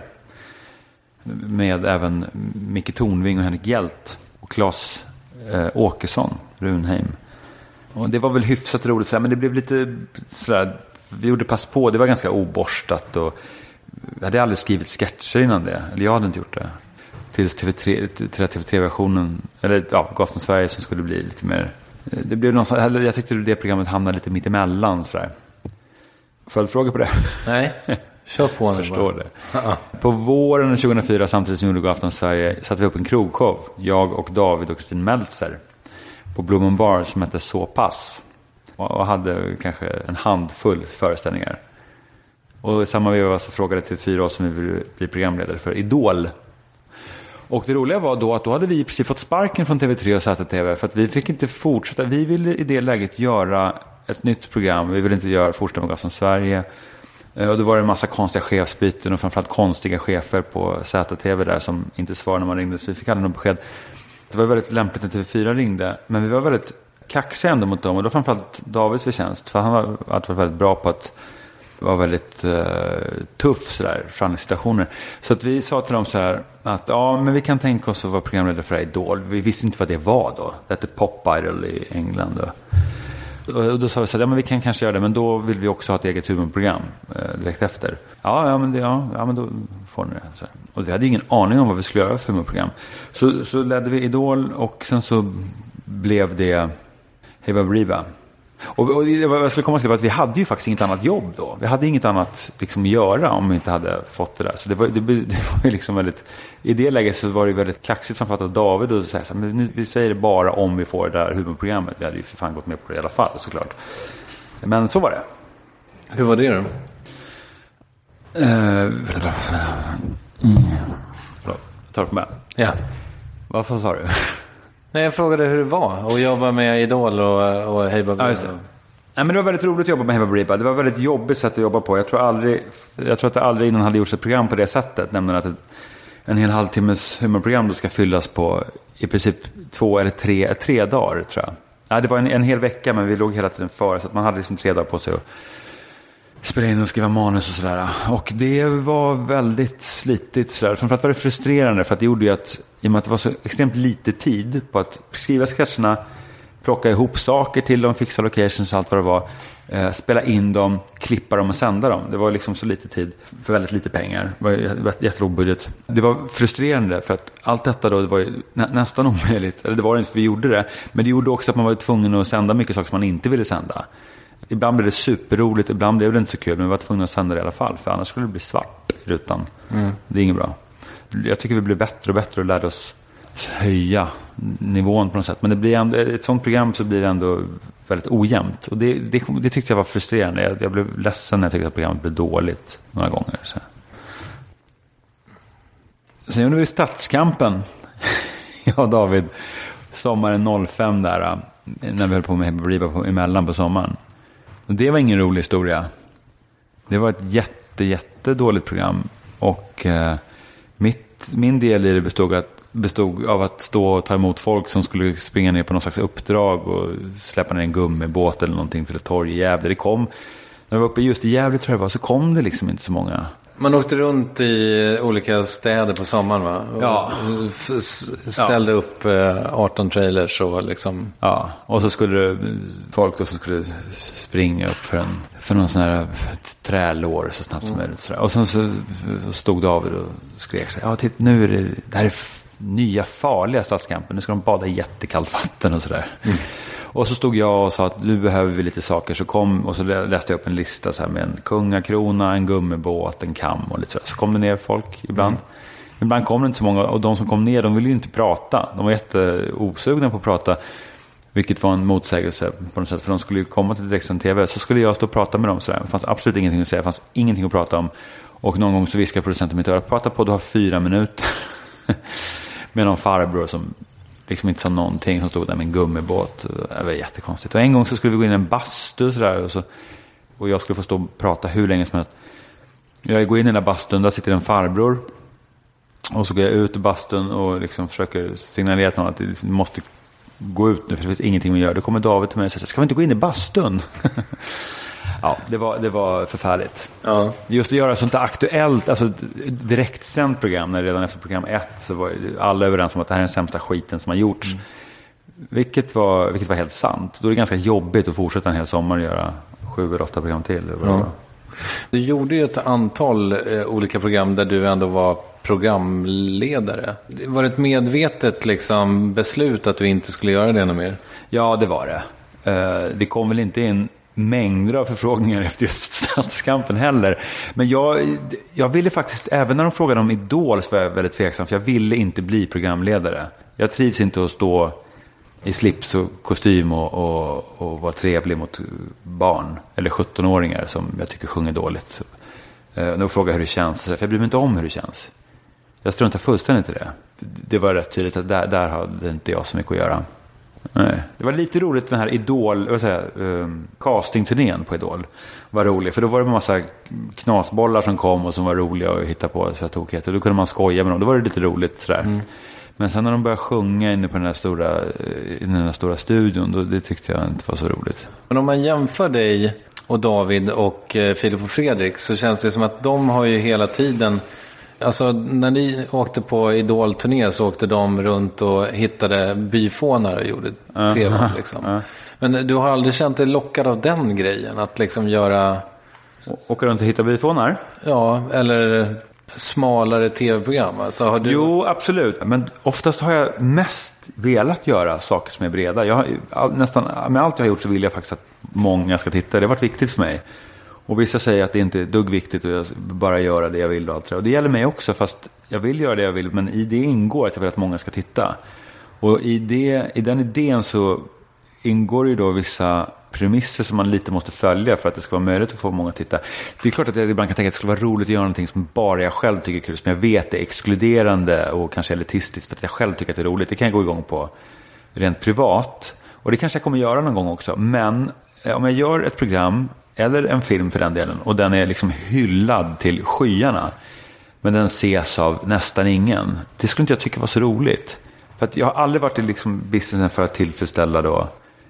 Med även Micke Tornving och Henrik Hjält och Claes eh, Åkesson, Runheim. Och det var väl hyfsat roligt, men det blev lite sådär, vi gjorde Pass på, det var ganska oborstat och jag hade aldrig skrivit sketcher innan det, eller jag hade inte gjort det. Tills T V tre, till T V tre-versionen, eller ja, Godafton Sverige som skulle bli lite mer, det blev någon, jag tyckte det programmet hamnade lite mitt emellan sådär. Följdfrågor på det? Nej. Kör på nu. Förstår det. Uh-uh. På våren tjugohundrafyra, samtidigt som vi gjorde Godafton Sverige, satte vi upp en krogshow. Jag och David och Kristin Meltzer på Blommen Bar som hette Så pass. Och hade kanske en handfull föreställningar. Och i samma veva så frågade T V fyra oss om vi ville bli programledare för Idol. Och det roliga var då att då hade vi i princip fått sparken från T V tre och Z T V för att vi fick inte fortsätta. Vi ville i det läget göra ett nytt program. Vi ville inte göra fortsätta med Godafton Sverige. Och då var det en massa konstiga chefsbyten och framförallt konstiga chefer på Z T V där som inte svarade när man ringde, så vi fick aldrig något besked. Det var väldigt lämpligt när T V fyra ringde, men vi var väldigt kaxiga ändå mot dem, och då framförallt Davids förtjänst, för han var, att var väldigt bra på att vara väldigt uh, tuff sådär, förhandlingssituationer. Så att vi sa till dem så här att ja, men vi kan tänka oss att vara programledare för Idol. Vi visste inte vad det var då. Det hette Pop Idol i England då. Och då sa vi så här, ja men vi kan kanske göra det, men då vill vi också ha ett eget humorprogram eh, direkt efter. Ja, ja, men det, ja, ja, men då får ni det. Så. Och vi hade ingen aning om vad vi skulle göra för humorprogram. Så, så ledde vi Idol, och sen så blev det Hey Baberiba. Och, och vad jag skulle komma till var att vi hade ju faktiskt inget annat jobb då. Vi hade inget annat liksom att göra om vi inte hade fått det där. Så det var, det, det var liksom väldigt, i det läget så var det väldigt kaxigt som fattade David och säga så här, men nu, vi säger det bara om vi får det där humorprogrammet. Vi hade ju för fan gått med på det i alla fall, såklart. Men så var det. Hur var det då? Uh, Förlåt, jag tar det för mig. Ja. Varför sa du? Nej, jag frågade hur det var och jobba med Idol och, och Hey Baberiba. Ja, just det. Nej, men det var väldigt roligt att jobba med Hey Baberiba. Det var väldigt jobbigt sätt att jobba på. Jag tror, aldrig, jag tror att det aldrig innan hade gjorts ett program på det sättet. Nämligen att ett, en hel halvtimmes humorprogram då ska fyllas på i princip två eller tre, tre dagar, tror jag. Ja, det var en, en hel vecka, men vi låg hela tiden före. Så att man hade liksom tre dagar på sig att spela in och skriva manus och sådär. Och det var väldigt slitigt sådär. Framförallt var det frustrerande, för att det gjorde ju att, i och med att det var så extremt lite tid på att skriva sketcherna, plocka ihop saker till dem, fixa locations och allt vad det var, eh, spela in dem, klippa dem och sända dem. Det var liksom så lite tid för väldigt lite pengar. Det var en jättelåg budget. Det var frustrerande, för att allt detta då, det var ju nä- nästan omöjligt. Eller det var inte för vi gjorde det, men det gjorde också att man var tvungen att sända mycket saker som man inte ville sända. Ibland blev det superroligt, ibland blev det inte så kul, men vi var tvungna att sända det i alla fall, för annars skulle det bli svart i rutan. Mm. Det är inget bra. Jag tycker vi blev bättre och bättre och lärde oss höja nivån på något sätt. Men det blir ändå, ett sånt program så blir det ändå väldigt ojämnt. Och det, det, det tyckte jag var frustrerande. Jag, jag blev ledsen när jag tyckte att programmet blev dåligt några gånger. Så. Sen gjorde vi Stadskampen, jag och David, sommaren noll fem där, när vi höll på med Hey Baberiba på, emellan på sommaren. Och det var ingen rolig historia. Det var ett jätte, jätte dåligt program. Och eh, mitt, min del i det bestod, att, bestod av att stå och ta emot folk som skulle springa ner på någon slags uppdrag och släppa ner en gummibåt eller någonting till ett torg i Gävle. Det kom, när vi var uppe just i Gävle tror jag var, så kom det liksom inte så många. Man åkte runt i olika städer på sommaren, va? Och ja. ställde ja. upp arton trailers och liksom... Ja, och så skulle det, folk då som skulle springa upp för, en, för någon sån här trälår så snabbt som möjligt. Mm. Och sen så stod David och skrek så här, ja, titt, nu är det, det här är f- nya farliga stadskampen. Nu ska de bada i jättekallt vatten och sådär. Mm. Och så stod jag och sa att nu behöver vi lite saker. Så kom, och så läste jag upp en lista så här med en kungakrona, en gummibåt, en kam och lite så. Så kom det ner folk ibland. Mm. Ibland kom det inte så många. Och de som kom ner, de ville ju inte prata. De var jätteosugna på att prata. Vilket var en motsägelse på något sätt. För de skulle ju komma till direktsänd tv. Så skulle jag stå och prata med dem. Så där. Det fanns absolut ingenting att säga. Det fanns ingenting att prata om. Och någon gång så viskade producenten mitt öra. Prata på, du har fyra minuter. Med någon farbror som... liksom inte sa någonting, som stod där med en gummibåt. Det var jättekonstigt. Och en gång så skulle vi gå in i en bastu och, sådär, och, så, och jag skulle få stå och prata hur länge som helst. Jag går in i den där bastun, där sitter en farbror. Och så går jag ut i bastun och liksom försöker signalera till honom att det liksom måste gå ut nu, för det finns ingenting att göra. Då kommer David till mig och säger, ska vi inte gå in i bastun? Ja, det var, det var förfärligt. Ja. Just att göra sånt där aktuellt, alltså direktsänt program, när redan efter program ett så var alla överens om att det här är den sämsta skiten som har gjorts. Mm. Vilket var, vilket var helt sant. Då är det ganska jobbigt att fortsätta en hel sommar och göra sju eller åtta program till. Ja. Du gjorde ju ett antal eh, olika program där du ändå var programledare. Var det ett medvetet liksom, beslut att du inte skulle göra det ännu mer? Ja, det var det. Eh, det kom väl inte in mängder av förfrågningar efter just stadskampen heller. Men jag, jag ville faktiskt, även när de frågade om Idol, så var jag väldigt tveksam, för jag ville inte bli programledare. Jag trivs inte att stå i slips och kostym och, och, och vara trevlig mot barn eller sjuttonåringar som jag tycker sjunger dåligt. Uh, då frågade jag hur det känns, för jag bryr mig inte om hur det känns. Jag struntar fullständigt i det. Det var rätt tydligt att där, där hade inte jag så mycket att göra. Nej. Det var lite roligt, den här Idol, vad säger jag, um, castingturnén på Idol var rolig, för då var det en massa knasbollar som kom och som var roliga att hitta på så jag tog ett, och då kunde man skoja med dem, då var det lite roligt sådär. Mm. Men sen när de började sjunga inne på den här stora, i den här stora studion, då, det tyckte jag inte var så roligt. Men om man jämför dig och David och eh, Filip och Fredrik, så känns det som att de har ju hela tiden, alltså när ni åkte på Idol-turné så åkte de runt och hittade byfånar och gjorde uh, tv uh, liksom. Uh. Men du har aldrig känt dig lockad av den grejen, att liksom göra... Åka runt och hitta byfånar? Ja, eller smalare tv-program. Alltså, har du... Jo, absolut. Men oftast har jag mest velat göra saker som är breda. Jag har, nästan, med allt jag har gjort så vill jag faktiskt att många ska titta. Det har varit viktigt för mig. Och vissa säger att det inte är dugg viktigt att bara göra det jag vill och allt det. Och det gäller mig också, fast jag vill göra det jag vill, men i det ingår att jag vill att många ska titta. Och i, det, i den idén så ingår ju då vissa premisser som man lite måste följa för att det ska vara möjligt att få många att titta. Det är klart att jag ibland kan tänka att det skulle vara roligt att göra någonting som bara jag själv tycker är kul, som jag vet är exkluderande och kanske elitistiskt för att jag själv tycker att det är roligt. Det kan jag gå igång på rent privat. Och det kanske jag kommer göra någon gång också. Men om jag gör ett program eller en film för den delen, och den är liksom hyllad till skyarna, men den ses av nästan ingen, det skulle inte jag tycka var så roligt. För att jag har aldrig varit i liksom businessen för att tillfredsställa då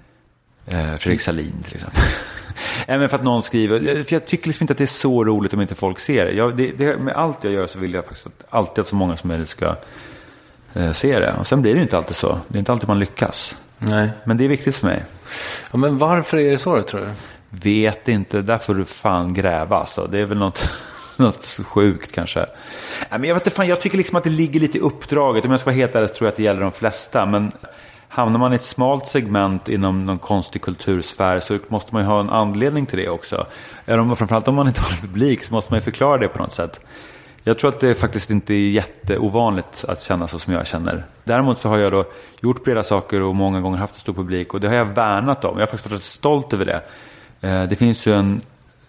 eh, Fredrik Sahlin till exempel. Även för att någon skriver, för jag tycker liksom inte att det är så roligt om inte folk ser det. Jag, det, det med allt jag gör så vill jag faktiskt att alltid att så många som möjligt ska eh, se det. Och sen blir det inte alltid så. Det är inte alltid man lyckas. Nej. Men det är viktigt för mig. Ja, men varför är det så, tror du? Vet inte, där får du fan gräva alltså. Det är väl något, något sjukt kanske. Nej, men jag vet inte fan, jag tycker liksom att det ligger lite i uppdraget. Om jag ska vara helt ärlig så tror jag att det gäller de flesta. Men hamnar man i ett smalt segment inom någon konstig kultursfär så måste man ju ha en anledning till det också. Eller om, framförallt om man inte har en publik så måste man ju förklara det på något sätt. Jag tror att det faktiskt inte är jätteovanligt att känna så som jag känner. Däremot så har jag då gjort breda saker och många gånger haft en stor publik. Och det har jag värnat om. Jag har faktiskt varit stolt över det. Det finns ju en,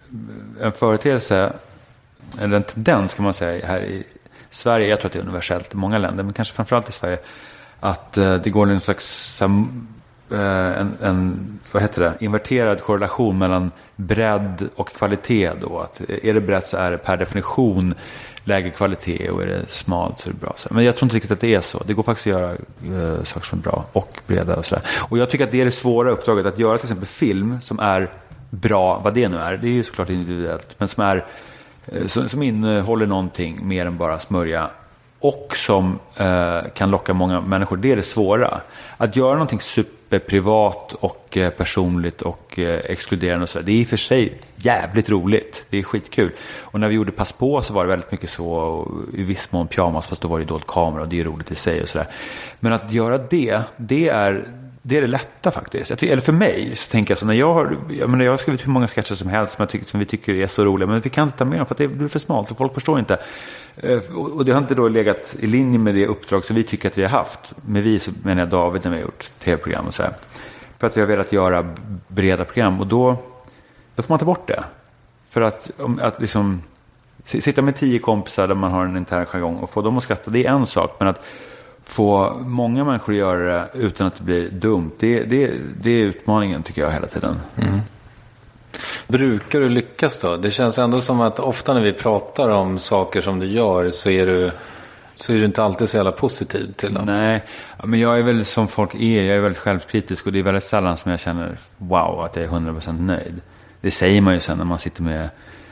en företeelse, eller en tendens kan man säga här i Sverige, jag tror att det är universellt i många länder, men kanske framförallt i Sverige, att det går en slags en, en vad heter det? inverterad korrelation mellan bredd och kvalitet då. Att är det brett så är det per definition lägre kvalitet och är det smalt så är det bra. Men jag tror inte riktigt att det är så. Det går faktiskt att göra uh, saker som är bra och breda och sådär. Och jag tycker att det är det svåra uppdraget att göra till exempel film som är bra, vad det nu är. Det är ju såklart individuellt, men som är som, som innehåller någonting mer än bara smörja och som eh, kan locka många människor. Det är det svåra. Att göra någonting superprivat och eh, personligt och eh, exkluderande och så, det är i och för sig jävligt roligt. Det är skitkul. Och när vi gjorde Pass på så var det väldigt mycket så, och i viss mån pyjamas, fast då var det dold kamera och det är roligt i sig och sådär. Men att göra det, det är det är det lätta faktiskt. Jag ty- eller för mig så tänker jag så, när jag har, jag menar, jag har skrivit hur många sketcher som helst som, jag tycker, som vi tycker är så roliga, men vi kan inte ta med dem för att det blir för smalt och folk förstår inte. Och det har inte då legat i linje med det uppdrag som vi tycker att vi har haft. Med vi så menar jag David när vi har gjort tv-program och så här. För att vi har velat göra breda program, och då, då får man ta bort det. För att, att liksom sitta med tio kompisar där man har en intern jargong och få dem att skratta, det är en sak, men att få många människor att göra det utan att det blir dumt, det, det, det är utmaningen tycker jag hela tiden. Mm. Brukar du lyckas då? Det känns ändå som att ofta när vi pratar om saker som du gör så är du, så är du inte alltid så jävla positiv till dem. Nej, men jag är väl som folk är, jag är väldigt självkritisk, och det är väldigt sällan som jag känner wow, att jag är hundra procent nöjd. Det säger man ju sen när man sitter med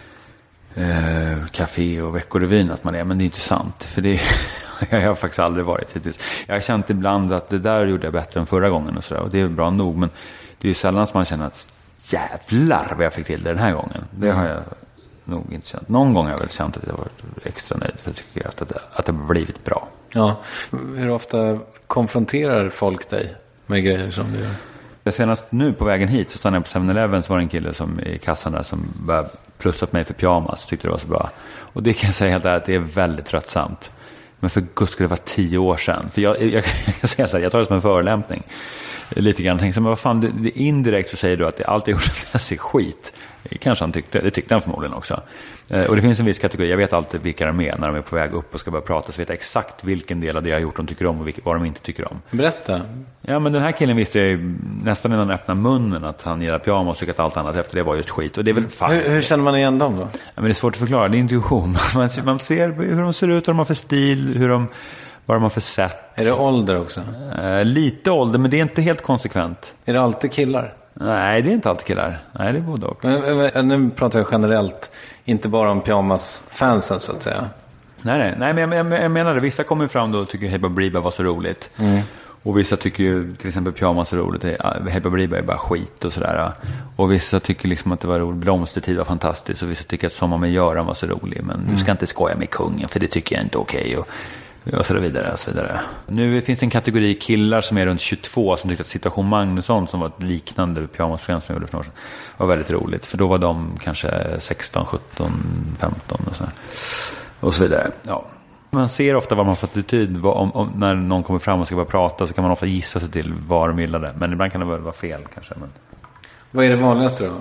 eh, Café och Veckorevyn att man är, men det är inte sant, för det jag har faktiskt aldrig varit hittills. Jag har känt ibland att det där gjorde jag bättre än förra gången och sådär, och det är bra nog, men det är ju sällan som man känner att jävlar vad jag fick till det den här gången. Det har jag nog inte känt. Någon gång har jag väl känt att jag var extra nöjd, för jag tycker att det, att det har blivit bra. Ja. Hur ofta konfronterar folk dig med grejer som du gör? Jag senast nu på vägen hit så stannade jag på seven eleven, så var det en kille som i kassan där som började plussa på mig för pyjamas, tyckte det var så bra. Och det kan jag säga helt ärligt att det är väldigt tröttsamt. Men för gud skulle det vara tio år sedan. För jag, jag, jag kan säga så här, jag tar det som en förolämpning. Lite grann. Tänkte, men vad fan, det, det indirekt så säger du att det alltid gjort det sig skit. Kanske han tyckte, det tyckte han förmodligen också. Eh, och det finns en viss kategori, jag vet alltid vilka de är när de är på väg upp och ska börja prata, så vet jag exakt vilken del av det jag har gjort de tycker om och vilka, vad de inte tycker om. Berätta. Ja, men den här killen visste jag ju nästan innan han öppnade munnen att han gillar pyjamas och tycker att allt annat efter det var just skit. Och det är väl fan. Hur, hur känner man igen dem då? Ja, men det är svårt att förklara, det är intuition. Man, man ser hur de ser ut, vad de har för stil, hur de, vad de har för sätt. Är det ålder också? Eh, lite ålder, men det är inte helt konsekvent. Är det alltid killar? Nej, det är inte alltid killar. Nej, det är både och. Men, men, nu pratar jag generellt, inte bara om pyjamas-fansen så att säga. Nej, nej, nej men jag, jag, jag menar det. Vissa kommer fram då och tycker Hey Baberiba var så roligt. Mm. Och vissa tycker ju till exempel pyjamas är roligt. Hey Baberiba är bara skit och sådär. Och vissa tycker liksom att det var roligt. Blomstertid var fantastiskt. Och vissa tycker att Sommar med Göran var så rolig. Men mm. du ska inte skoja med kungen, för det tycker jag inte är okej. Och och så vidare, och så vidare. Nu finns det en kategori killar som är runt tjugotvå som tyckte att Situation Magnusson, som var ett liknande pyjamasprogram som jag gjorde för några år sedan, var väldigt roligt. För då var de kanske sexton, sjutton, femton och så, och så vidare. Ja. Man ser ofta vad man har fått attityd. Om, om, när någon kommer fram och ska bara prata så kan man ofta gissa sig till vad de gillade. Men ibland kan det väl vara fel kanske. Men... Vad är det vanligaste då?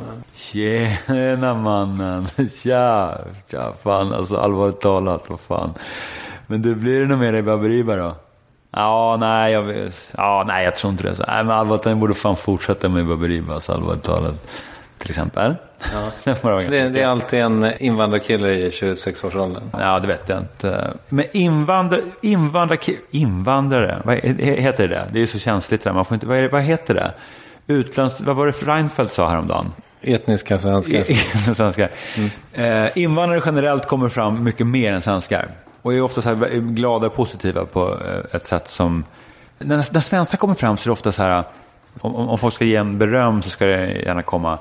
Tjena mannen. Tja, tja fan, alltså allvarligt talat, vad fan. Men du, blir det nog mer i Baberiba då? Ja, nej, jag vet. Ja, nej, jag tror inte det. Så, nej, men allvarligt, borde fan fortsätta med Baberiba, så allvarligt talat. Till exempel. Ja. det, det är alltid en invandrarkille i tjugosex-årsåldern. Ja, det vet jag inte. Men invandrar, invandrar, invandrare, vad heter det? Det är så känsligt där. Man får inte, vad, är, vad heter det? Utlands, vad var det för Reinfeldt sa häromdagen? Etniska svenskar. Etniska svenskar. Mm. Eh, invandrare generellt kommer fram mycket mer än svenskar. Och är ofta så här glada och positiva på ett sätt som... När, när svenskar kommer fram så är det ofta så här... Om, om folk ska ge en beröm så ska det gärna komma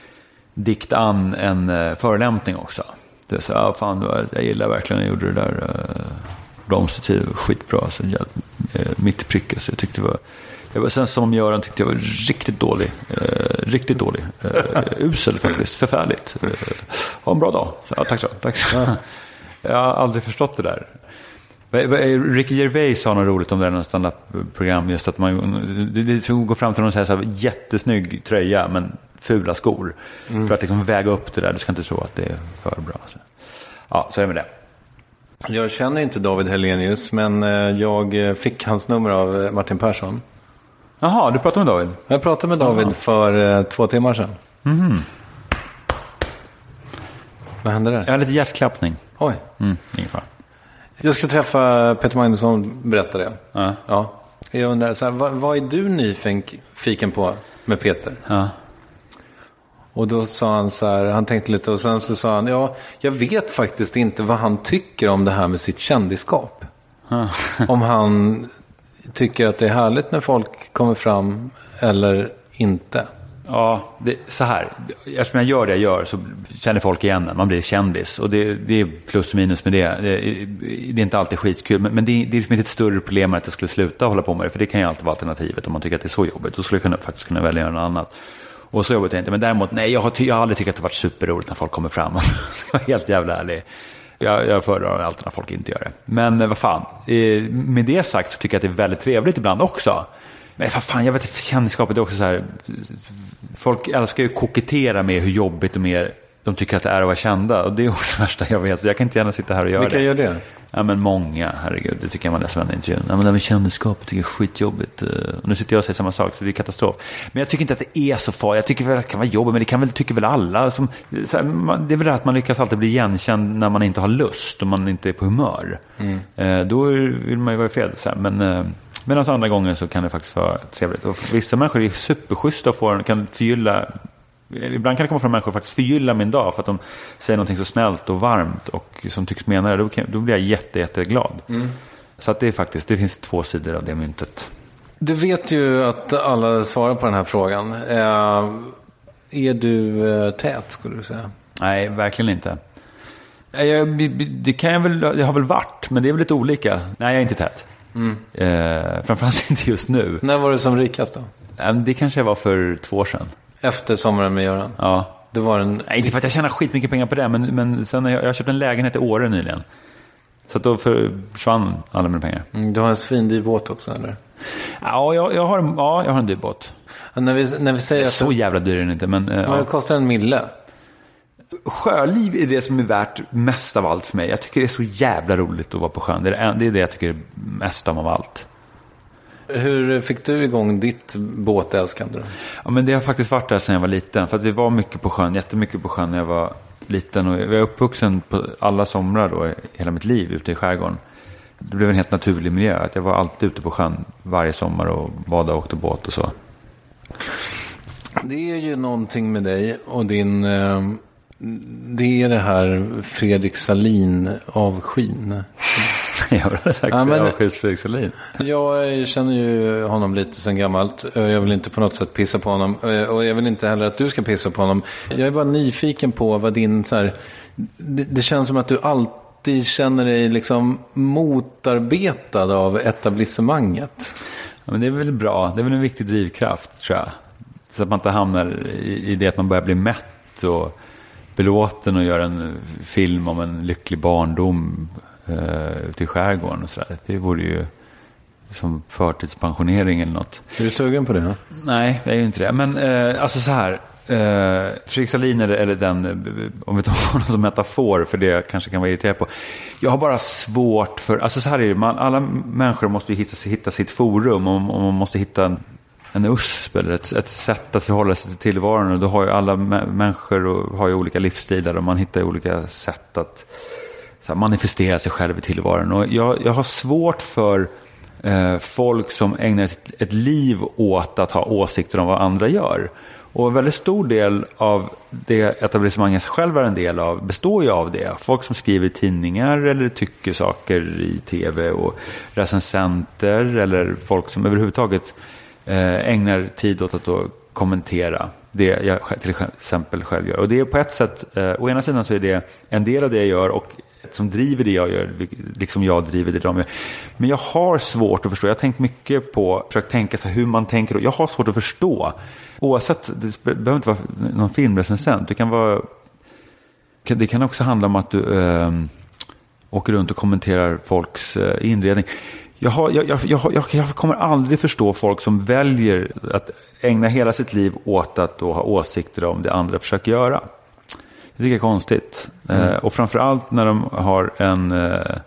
dikt an en uh, förolämpning också. Det är så här, ah, fan, jag gillar verkligen, jag gjorde det där uh, blomstertid, skitbra. Så, uh, mitt i prick, så jag tyckte det var... Jag var sen som Göran tyckte jag var riktigt dålig. Uh, riktigt dålig. Uh, usel faktiskt, förfärligt. Uh, ha en bra dag. Så, ja, tack så, tack så. Jag har aldrig förstått det där. Ricky Gervais har något roligt om det här, en stand-up-program, just att man det går fram till någon och säger så här, jättesnygg tröja men fula skor. Mm. För att liksom väga upp det där. Du ska inte tro att det är för bra. Ja, så är det med det. Jag känner inte David Hellenius, men jag fick hans nummer av Martin Persson. Jaha, du pratade med David? Jag pratade med David Aha. för eh, två timmar sedan. Mm. Vad hände där? Jag har lite hjärtklappning. Oj. Mm, ingen fara. Jag ska träffa Peter Magnusson, berättade jag. Ja. Ja. Jag undrar, så här, vad, vad är du nyfiken på med Peter? Ja. Och då sa han så här, han tänkte lite och sen så sa han, ja, jag vet faktiskt inte vad han tycker om det här med sitt kändisskap. Ja. Om han tycker att det är härligt när folk kommer fram eller inte. Ja, det, så här. Eftersom jag gör det jag gör så känner folk igen en. Man blir kändis. Och det, det är plus och minus med det. Det, det är inte alltid skitkul. Men, men det, det är liksom inte ett större problem att jag skulle sluta hålla på med det. För det kan ju alltid vara alternativet om man tycker att det är så jobbigt. Då skulle jag kunna, faktiskt kunna välja något annat. Och så jobbigt är det inte. Men däremot, nej, jag har, jag har aldrig tyckt att det har varit superroligt när folk kommer fram. Jag ska vara helt jävla ärlig. Jag, jag föredrar alltid när folk inte gör det. Men vad fan. Med det sagt så tycker jag att det är väldigt trevligt ibland också. Men vad fan, jag vet inte, kändisskapet är också så här. Folk älskar ju kokettera med hur jobbigt de är. De tycker att det är att vara kända. Och det är också det värsta jag vet. Så jag kan inte gärna sitta här och göra det. Vilka gör det? Ja, men många, herregud. Det tycker jag man läser en intervju. Ja, men det med kändisskapet tycker jag är skitjobbigt. Och nu sitter jag och säger samma sak, så det är katastrof. Men jag tycker inte att det är så farligt. Jag tycker väl att det kan vara jobbigt, men det kan väl, tycker väl alla. Som, så här, man, det är väl det att man lyckas alltid bli igenkänd när man inte har lust och man inte är på humör. Mm. Eh, då vill man ju vara fel. Så här. Men... Eh, Medan andra gånger så kan det faktiskt vara trevligt. Och vissa människor är superschyssta och får, kan förgylla. Ibland kan det komma från människor och faktiskt förgylla min dag för att de säger någonting så snällt och varmt och som tycks mena det. Då, kan, då blir jag jätte, jätteglad. Mm. Så att det är faktiskt, det finns två sidor av det myntet. Du vet ju att alla svarar på den här frågan. Är, är du tät, skulle du säga? Nej, verkligen inte. Jag, det kan jag väl, det har väl varit, men det är väl lite olika. Nej, jag är inte tät. Mm. Eh, framförallt inte just nu. När var du som rikast då? Eh, det kanske var för två år sedan. Efter sommaren med Göran? Ja. Det var en... Nej, inte för att jag tjänar skitmycket pengar på det. Men, men sen har jag, jag har köpt en lägenhet i Åre nyligen. Så då försvann alla mina pengar. Mm, du har en svindyr båt också, eller? Ja, jag, jag, har, ja jag har en dyr båt. Ja, när vi, när vi säger att så du... jävla dyr är den inte. Men, eh, men det kostar en mille. Sjöliv är det som är värt mest av allt för mig. Jag tycker det är så jävla roligt att vara på sjön. Det är det, är det jag tycker är mest av allt. Hur fick du igång ditt båtälskande då? Ja, men det har faktiskt varit där sedan jag var liten. För att vi var mycket på sjön, jättemycket på sjön när jag var liten. Och jag var uppvuxen på alla somrar då, hela mitt liv ute i skärgården. Det blev en helt naturlig miljö. Att jag var alltid ute på sjön varje sommar och badade och åkte båt och så. Det är ju någonting med dig och din... Eh... Det är det här Fredrik Sahlin-avskyn. Jag har sagt ja, men, avskys Fredrik Sahlin. Jag känner ju honom lite sen gammalt. Jag vill inte på något sätt pissa på honom. Och jag vill inte heller att du ska pissa på honom. Jag är bara nyfiken på vad din... Så här, det, det känns som att du alltid känner dig liksom motarbetad av etablissemanget. Ja, men det är väl bra. Det är väl en viktig drivkraft, tror jag. Så att man inte hamnar i, i det att man börjar bli mätt och... belåten och göra en film om en lycklig barndom eh, ute i skärgården och sådär. Det vore ju som förtidspensionering eller något. Är du sugen på det? Ja? Nej, det är ju inte det. Men eh, alltså så här, eh, Fredrik Sahlin eller, eller den, om vi tar honom som metafor, för det kanske kan vara irriterad på. Jag har bara svårt för, alltså så här är det, man, alla människor måste ju hitta, hitta sitt forum och, och man måste hitta en en U S P eller ett, ett sätt att förhålla sig till tillvaron. Och då har ju alla mä- människor och har ju olika livsstilar och man hittar ju olika sätt att så här, manifestera sig själv i tillvaron. Och jag, jag har svårt för eh, folk som ägnar ett, ett liv åt att ha åsikter om vad andra gör. Och en väldigt stor del av det etablissemanget själv är en del av består ju av det. Folk som skriver i tidningar eller tycker saker i tv och recensenter eller folk som överhuvudtaget ägnar tid åt att då kommentera det jag till exempel själv gör. Och det är på ett sätt, eh, å ena sidan så är det en del av det jag gör och som driver det jag gör, liksom jag driver det de gör. Men jag har svårt att förstå, jag har tänkt mycket på, försökt tänka så här, hur man tänker, och jag har svårt att förstå, oavsett, det behöver inte vara någon filmrecensent, det kan vara, det kan också handla om att du eh, åker runt och kommenterar folks eh, inredning. Jag, har, jag, jag, jag, jag kommer aldrig förstå folk som väljer att ägna hela sitt liv åt att då ha åsikter om det andra försöker göra. Det tycker jag är konstigt. Mm. Eh, och framförallt när de har en,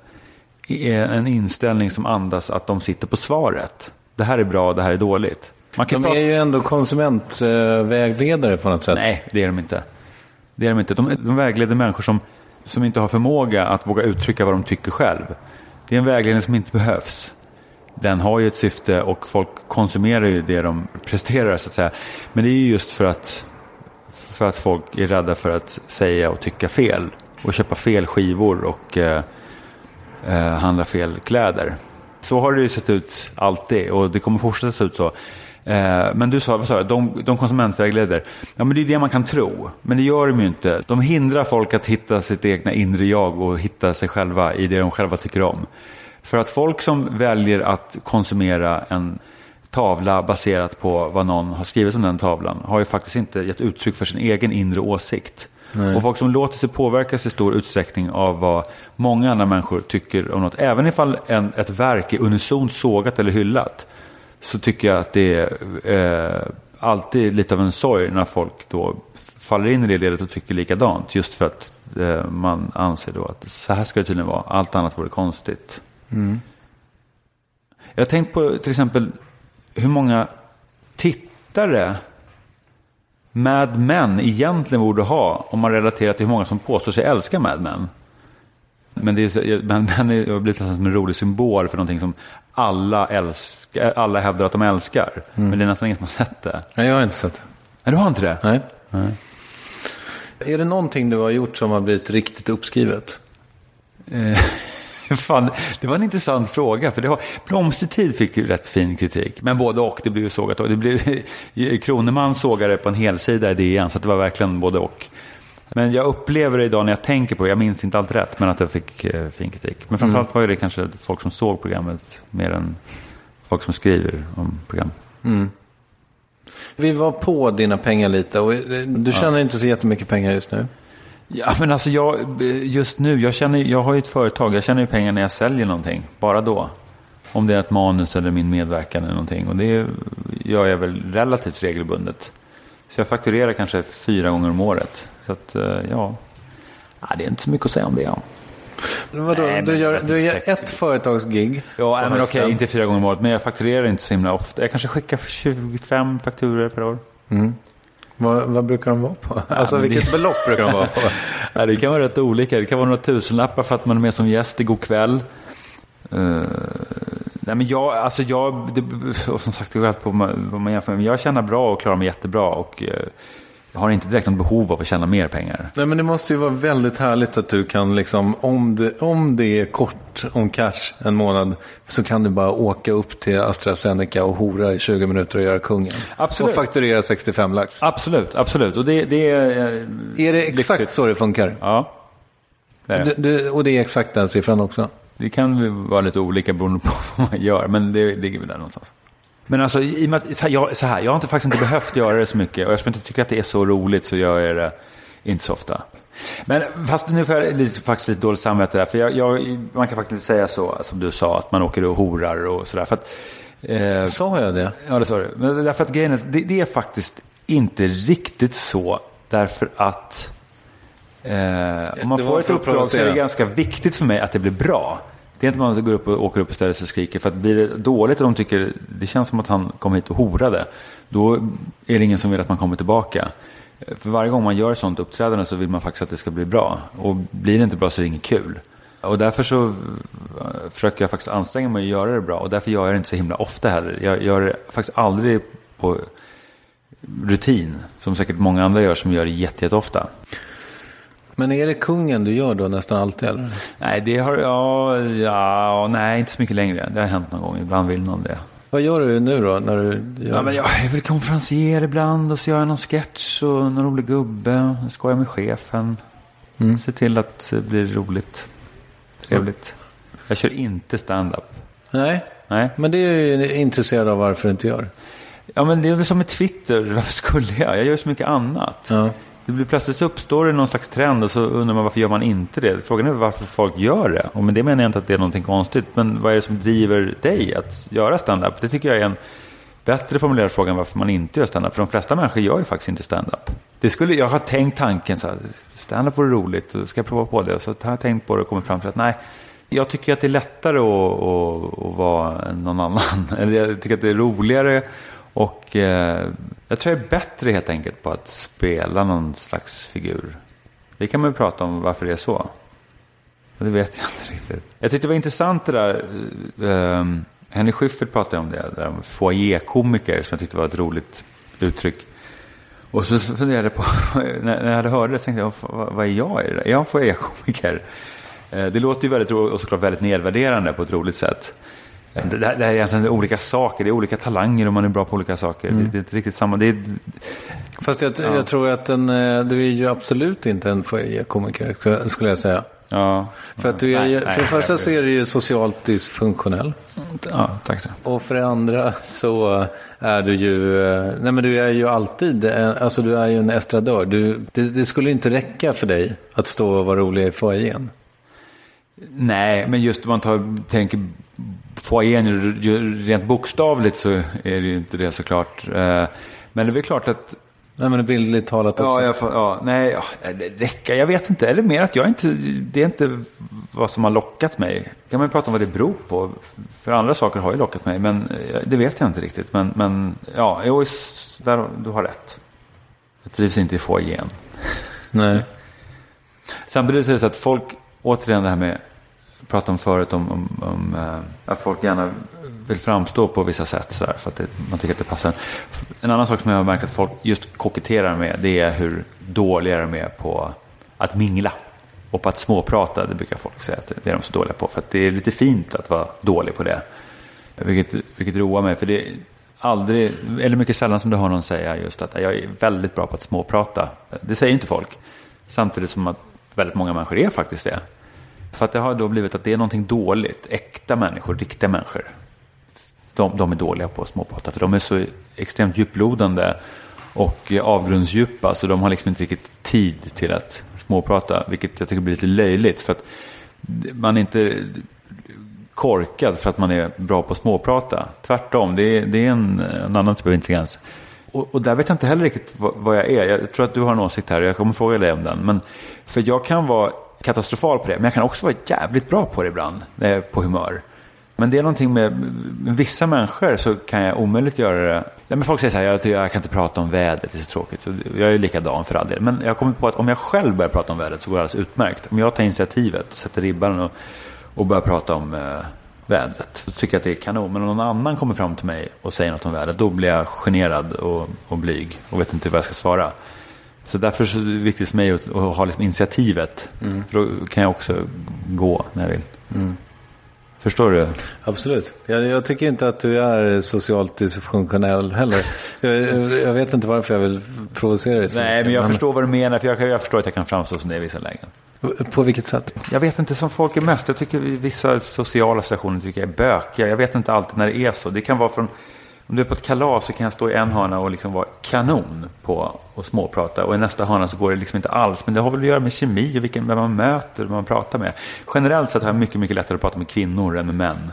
eh, en inställning som andas att de sitter på svaret. Det här är bra, det här är dåligt. Man kan de prata... är ju ändå konsumentvägledare på något sätt. Nej, det är de inte. Det är de inte. De, de vägleder människor som, som inte har förmåga att våga uttrycka vad de tycker själv. Det är en vägledning som inte behövs. Den har ju ett syfte och folk konsumerar ju det de presterar så att säga. Men det är ju just för att, för att folk är rädda för att säga och tycka fel. Och köpa fel skivor och eh, eh, handla fel kläder. Så har det ju sett ut alltid och det kommer fortsätta se ut så. Eh, men du sa, vad sa du? De, de konsumentvägleder. Ja, men det är det man kan tro. Men det gör de ju inte. De hindrar folk att hitta sitt egna inre jag och hitta sig själva i det de själva tycker om. För att folk som väljer att konsumera en tavla baserat på vad någon har skrivit om den tavlan har ju faktiskt inte gett uttryck för sin egen inre åsikt. Nej. Och folk som låter sig påverkas i stor utsträckning av vad många andra människor tycker om något, även ifall en, ett verk är unisont sågat eller hyllat, så tycker jag att det är eh, alltid lite av en sorg när folk då faller in i det ledet och tycker likadant, just för att eh, man anser då att så här ska det tydligen vara, allt annat vore konstigt. Mm. Jag har tänkt på till exempel hur många tittare Mad Men egentligen borde ha om man relaterar till hur många som påstår sig älska Mad Men. Men det är, Mad Men har blivit nästan som en rolig symbol för någonting som alla, älskar, alla hävdar att de älskar. Mm. Men det är nästan ingen som har sett det. Nej, jag har inte sett det. Nej, du har inte det? Nej. Nej. Är det någonting du har gjort som har blivit riktigt uppskrivet? Eh, fan, det var en intressant fråga. För det har, Blomstertid fick ju rätt fin kritik. Men både och, det blev ju sågat. Det blev, Kroneman sågade på en helsida i D N, så det var verkligen både och. Men jag upplever det idag när jag tänker på det. Jag minns inte allt rätt, men att jag fick eh, fin kritik. Men framförallt mm. var det kanske folk som såg programmet mer än folk som skriver om program. Mm. Vi var på dina pengar lite och du tjänar ja. inte så jättemycket pengar just nu. Ja, men alltså jag, just nu, jag, känner, jag har ju ett företag, jag tjänar ju pengar när jag säljer någonting, bara då. Om det är ett manus eller min medverkan eller någonting. Och det gör jag väl relativt regelbundet. Så jag fakturerar kanske fyra gånger om året. Så att, ja, ja det är inte så mycket att säga om det. Ja. Men vadå, nej, du gör, du gör ett företagsgig? Ja, nej, men okej, okay, inte fyra gånger om året, men jag fakturerar inte så himla ofta. Jag kanske skickar tjugofem fakturer per år. Mm. Vad, vad brukar de vara på? Alltså ja, vilket det... belopp brukar de vara på? Ja, det kan vara rätt olika. Det kan vara några tusenlappar för att man är med som gäst i god kväll. Uh, nej, men jag, alltså jag, det, och som sagt, jag, på vad man jämför, men jag känner bra och klarar mig jättebra och uh, jag har inte direkt någon behov av att tjäna mer pengar. Nej, men det måste ju vara väldigt härligt att du kan liksom, om det, om det är kort om cash en månad, så kan du bara åka upp till AstraZeneca och hora i tjugo minuter och göra kungen. Absolut. Och fakturera sextiofem lax. Absolut, absolut. Och det, det är... Är det exakt lyxigt. Så det funkar? Ja. Det är det. Du, du, och det är exakt den siffran också? Det kan vara lite olika beroende på vad man gör, men det ligger väl där någonstans. Men alltså, i och med att, så här, jag, så här, jag har inte, faktiskt inte behövt göra det så mycket. Och jag inte tycker att det är så roligt, så gör jag det inte så ofta. Men fast nu får jag lite, faktiskt lite dåligt samvete där. För jag, jag, man kan faktiskt säga så, som du sa, att man åker och horar och sådär. För att, eh, sa jag det? Ja, det sa du. Men därför att grejen är, det, det är faktiskt inte riktigt så. Därför att eh, om man får ett uppdrag så är det ganska viktigt för mig att det blir bra. Det är inte man som går upp och åker upp och ställer sig och skriker. För att blir det dåligt och de tycker det känns som att han kom hit och horade, då är det ingen som vill att man kommer tillbaka. För varje gång man gör ett sånt uppträdande så vill man faktiskt att det ska bli bra. Och blir det inte bra så är det inget kul. Och därför så försöker jag faktiskt anstränga mig att göra det bra. Och därför gör jag det inte så himla ofta heller. Jag gör det faktiskt aldrig på rutin, som säkert många andra gör som gör det jätte, jätte ofta. Men är det kungen du gör då nästan alltid, eller? Nej, det har ja, ja, nej, inte så mycket längre. Det har hänt någon gång, ibland vill någon det. Vad gör du nu då när du gör... Ja, men jag är väl konferencier ibland och så gör jag någon sketch och någon rolig gubbe. Jag skojar med chefen. Mm. Se till att det blir roligt. Trevligt. Jag kör inte stand-up. Nej. Nej. Men det är ju intresserad av varför du inte gör. Ja, men det är väl som med Twitter. Varför skulle jag? Jag gör så mycket annat. Ja. Det blir plötsligt uppstår det någon slags trend och så undrar man varför gör man inte det. Frågan är varför folk gör det. Och med det menar jag inte att det är någonting konstigt. Men vad är det som driver dig att göra stand-up? Det tycker jag är en bättre formulerad fråga än varför man inte gör stand-up. För de flesta människor gör ju faktiskt inte stand-up. Det skulle, jag har tänkt tanken så här, stand-up vore roligt, ska jag prova på det? Och så har jag tänkt på det och kommit fram till att nej, jag tycker att det är lättare att, att, att vara någon annan. Eller jag tycker att det är roligare Och eh, jag tror jag är bättre helt enkelt på att spela någon slags figur. Vi kan väl prata om varför det är så. Det vet jag inte riktigt. Jag tyckte det var intressant det där. Eh, Henry Schyffert pratade om det. Där om foajékomiker som jag tyckte var ett roligt uttryck. Och så funderade jag på, när jag hade hört det tänkte jag, vad är jag? Är jag en foajékomiker? Eh, det låter ju väldigt roligt och såklart väldigt nedvärderande på ett roligt sätt. Det, det här är egentligen olika saker, det är olika talanger och man är bra på olika saker. Mm. Det, det är inte riktigt samma. Det är, Fast jag, ja. jag tror att en, du är ju absolut inte en foajékomiker, skulle jag säga. Ja. För att du är ju, nej, för det första så är du ju socialt dysfunktionell. Ja, tack så. Och för det andra så är du ju, nej men du är ju alltid, alltså du är ju en estradör. Du, det, det skulle inte räcka för dig att stå och vara rolig i foajén. Nej, men just om man tar, tänker foajén rent bokstavligt så är det ju inte det såklart. Men det är väl klart att nej, men bildligt talat också. Ja, jag får, ja, nej, ja, det räcker. Jag vet inte. Eller mer att jag inte, det är inte vad som har lockat mig. Kan man prata om vad det beror på? För andra saker har ju lockat mig, men det vet jag inte riktigt. Men, men ja, jag, där, du har rätt. Jag trivs inte i foajén. Nej. Samtidigt är det så att folk, återigen det här med, prata om förut om, om, om att folk gärna vill framstå på vissa sätt så där, för att det, man tycker att det passar. En annan sak som jag har märkt att folk just koketterar med, det är hur dåliga de är på att mingla och på att småprata. Det brukar folk säga att det är de så dåliga på, för att det är lite fint att vara dålig på det, vilket, vilket roar mig, för det är aldrig, eller mycket sällan som du hör någon säga just att jag är väldigt bra på att småprata. Det säger inte folk, samtidigt som att väldigt många människor är faktiskt det. För att det har då blivit att det är någonting dåligt. Äkta människor, riktiga människor, de, de är dåliga på att småprata. För de är så extremt djuplodande och avgrundsdjupa, så de har liksom inte riktigt tid till att småprata. Vilket jag tycker blir lite löjligt. För att man är inte korkad för att man är bra på att småprata. Tvärtom, det är, det är en, en annan typ av intelligens. Och, och där vet jag inte heller riktigt vad, vad jag är. Jag tror att du har en åsikt här och jag kommer fråga dig om den. Men, för jag kan vara katastrofal på det, men jag kan också vara jävligt bra på det ibland, på humör. Men det är någonting med, med vissa människor så kan jag omöjligt göra det. Ja, men folk säger så här, jag, jag kan inte prata om vädret, det är så tråkigt. Så jag är likadan för all del. Men jag kommer på att om jag själv börjar prata om vädret så går det alldeles utmärkt. Om jag tar initiativet, sätter ribban och, och börjar prata om eh, vädret, så tycker jag att det är kanon. Men om någon annan kommer fram till mig och säger något om vädret, då blir jag generad och, och blyg och vet inte vad jag ska svara. Så därför är det viktigt för mig att, att ha liksom initiativet. Mm. För då kan jag också gå när jag vill. Mm. Förstår du? Absolut. Jag, jag tycker inte att du är socialt dysfunktionell heller. Jag, jag vet inte varför jag vill provocera dig. Nej, men jag men... förstår vad du menar. För jag, jag förstår att jag kan framstå som det i vissa lägen. På vilket sätt? Jag vet inte som folk är mest. Jag tycker vissa sociala stationer tycker jag är bökiga. Jag vet inte alltid när det är så. Det kan vara från... Om du är på ett kalas så kan jag stå i en hörna och liksom vara kanon på att småprata. Och i nästa hörna så går det liksom inte alls. Men det har väl att göra med kemi och vilken, vem man möter och vem man pratar med. Generellt sett har jag mycket, mycket lättare att prata med kvinnor än med män.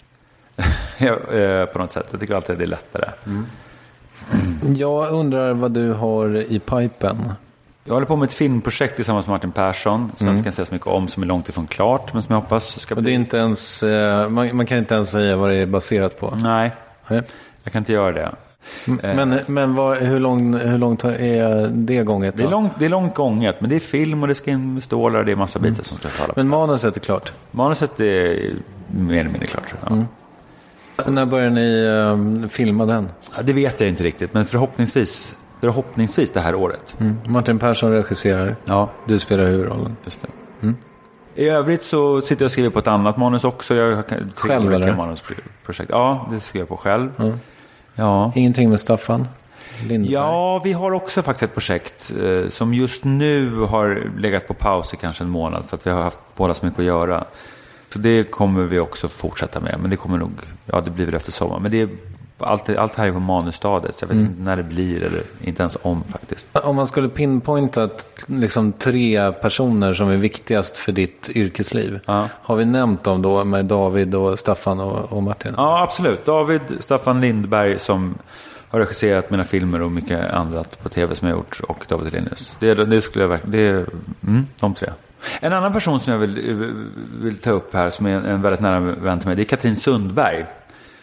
På något sätt. Jag tycker alltid att det är lättare. Mm. Mm. Jag undrar vad du har i pipen. Jag håller på med ett filmprojekt tillsammans med Martin Persson. Som mm. jag inte kan säga så mycket om, som är långt ifrån klart. Men som jag hoppas ska bli... Och det är inte ens, man, man kan inte ens säga vad det är baserat på. Nej. Nej. Jag kan inte göra det. Men, men vad, hur, lång, hur långt är det gånget då? Det är, långt, det är långt gånget, men det är film och det ska in stålar och det är massa bitar mm. som ska tala. Men manuset är klart? Manuset är mer eller mindre klart. Ja. Mm. När börjar ni um, filma den? Ja, det vet jag inte riktigt, men förhoppningsvis, förhoppningsvis det här året. Mm. Martin Persson regisserar. Ja. Du spelar huvudrollen. Just det. Mm. I övrigt så sitter jag och skriver på ett annat manus också. Jag kan, själv eller? Manusprojekt. Ja, det skriver jag på själv. Mm. Ja. Ingenting med Staffan Lindberg? Ja, vi har också faktiskt ett projekt eh, som just nu har legat på paus i kanske en månad. För att vi har haft båda så mycket att göra. Så det kommer vi också fortsätta med. Men det kommer nog, ja det blir väl efter sommar. Men det är allt, allt här är på manusstadiet. Så jag vet mm. inte när det blir eller inte ens om faktiskt. Om man skulle pinpointa liksom tre personer som är viktigast för ditt yrkesliv. Ja. Har vi nämnt dem då med David och Staffan och, och Martin? Ja, absolut. David, Staffan Lindberg som har regisserat mina filmer och mycket annat på tv som jag gjort. Och David Linus. Det, det skulle jag verkligen... Det är mm, de tre. En annan person som jag vill, vill ta upp här som är en, en väldigt nära vän till mig, det är Katrin Sundberg.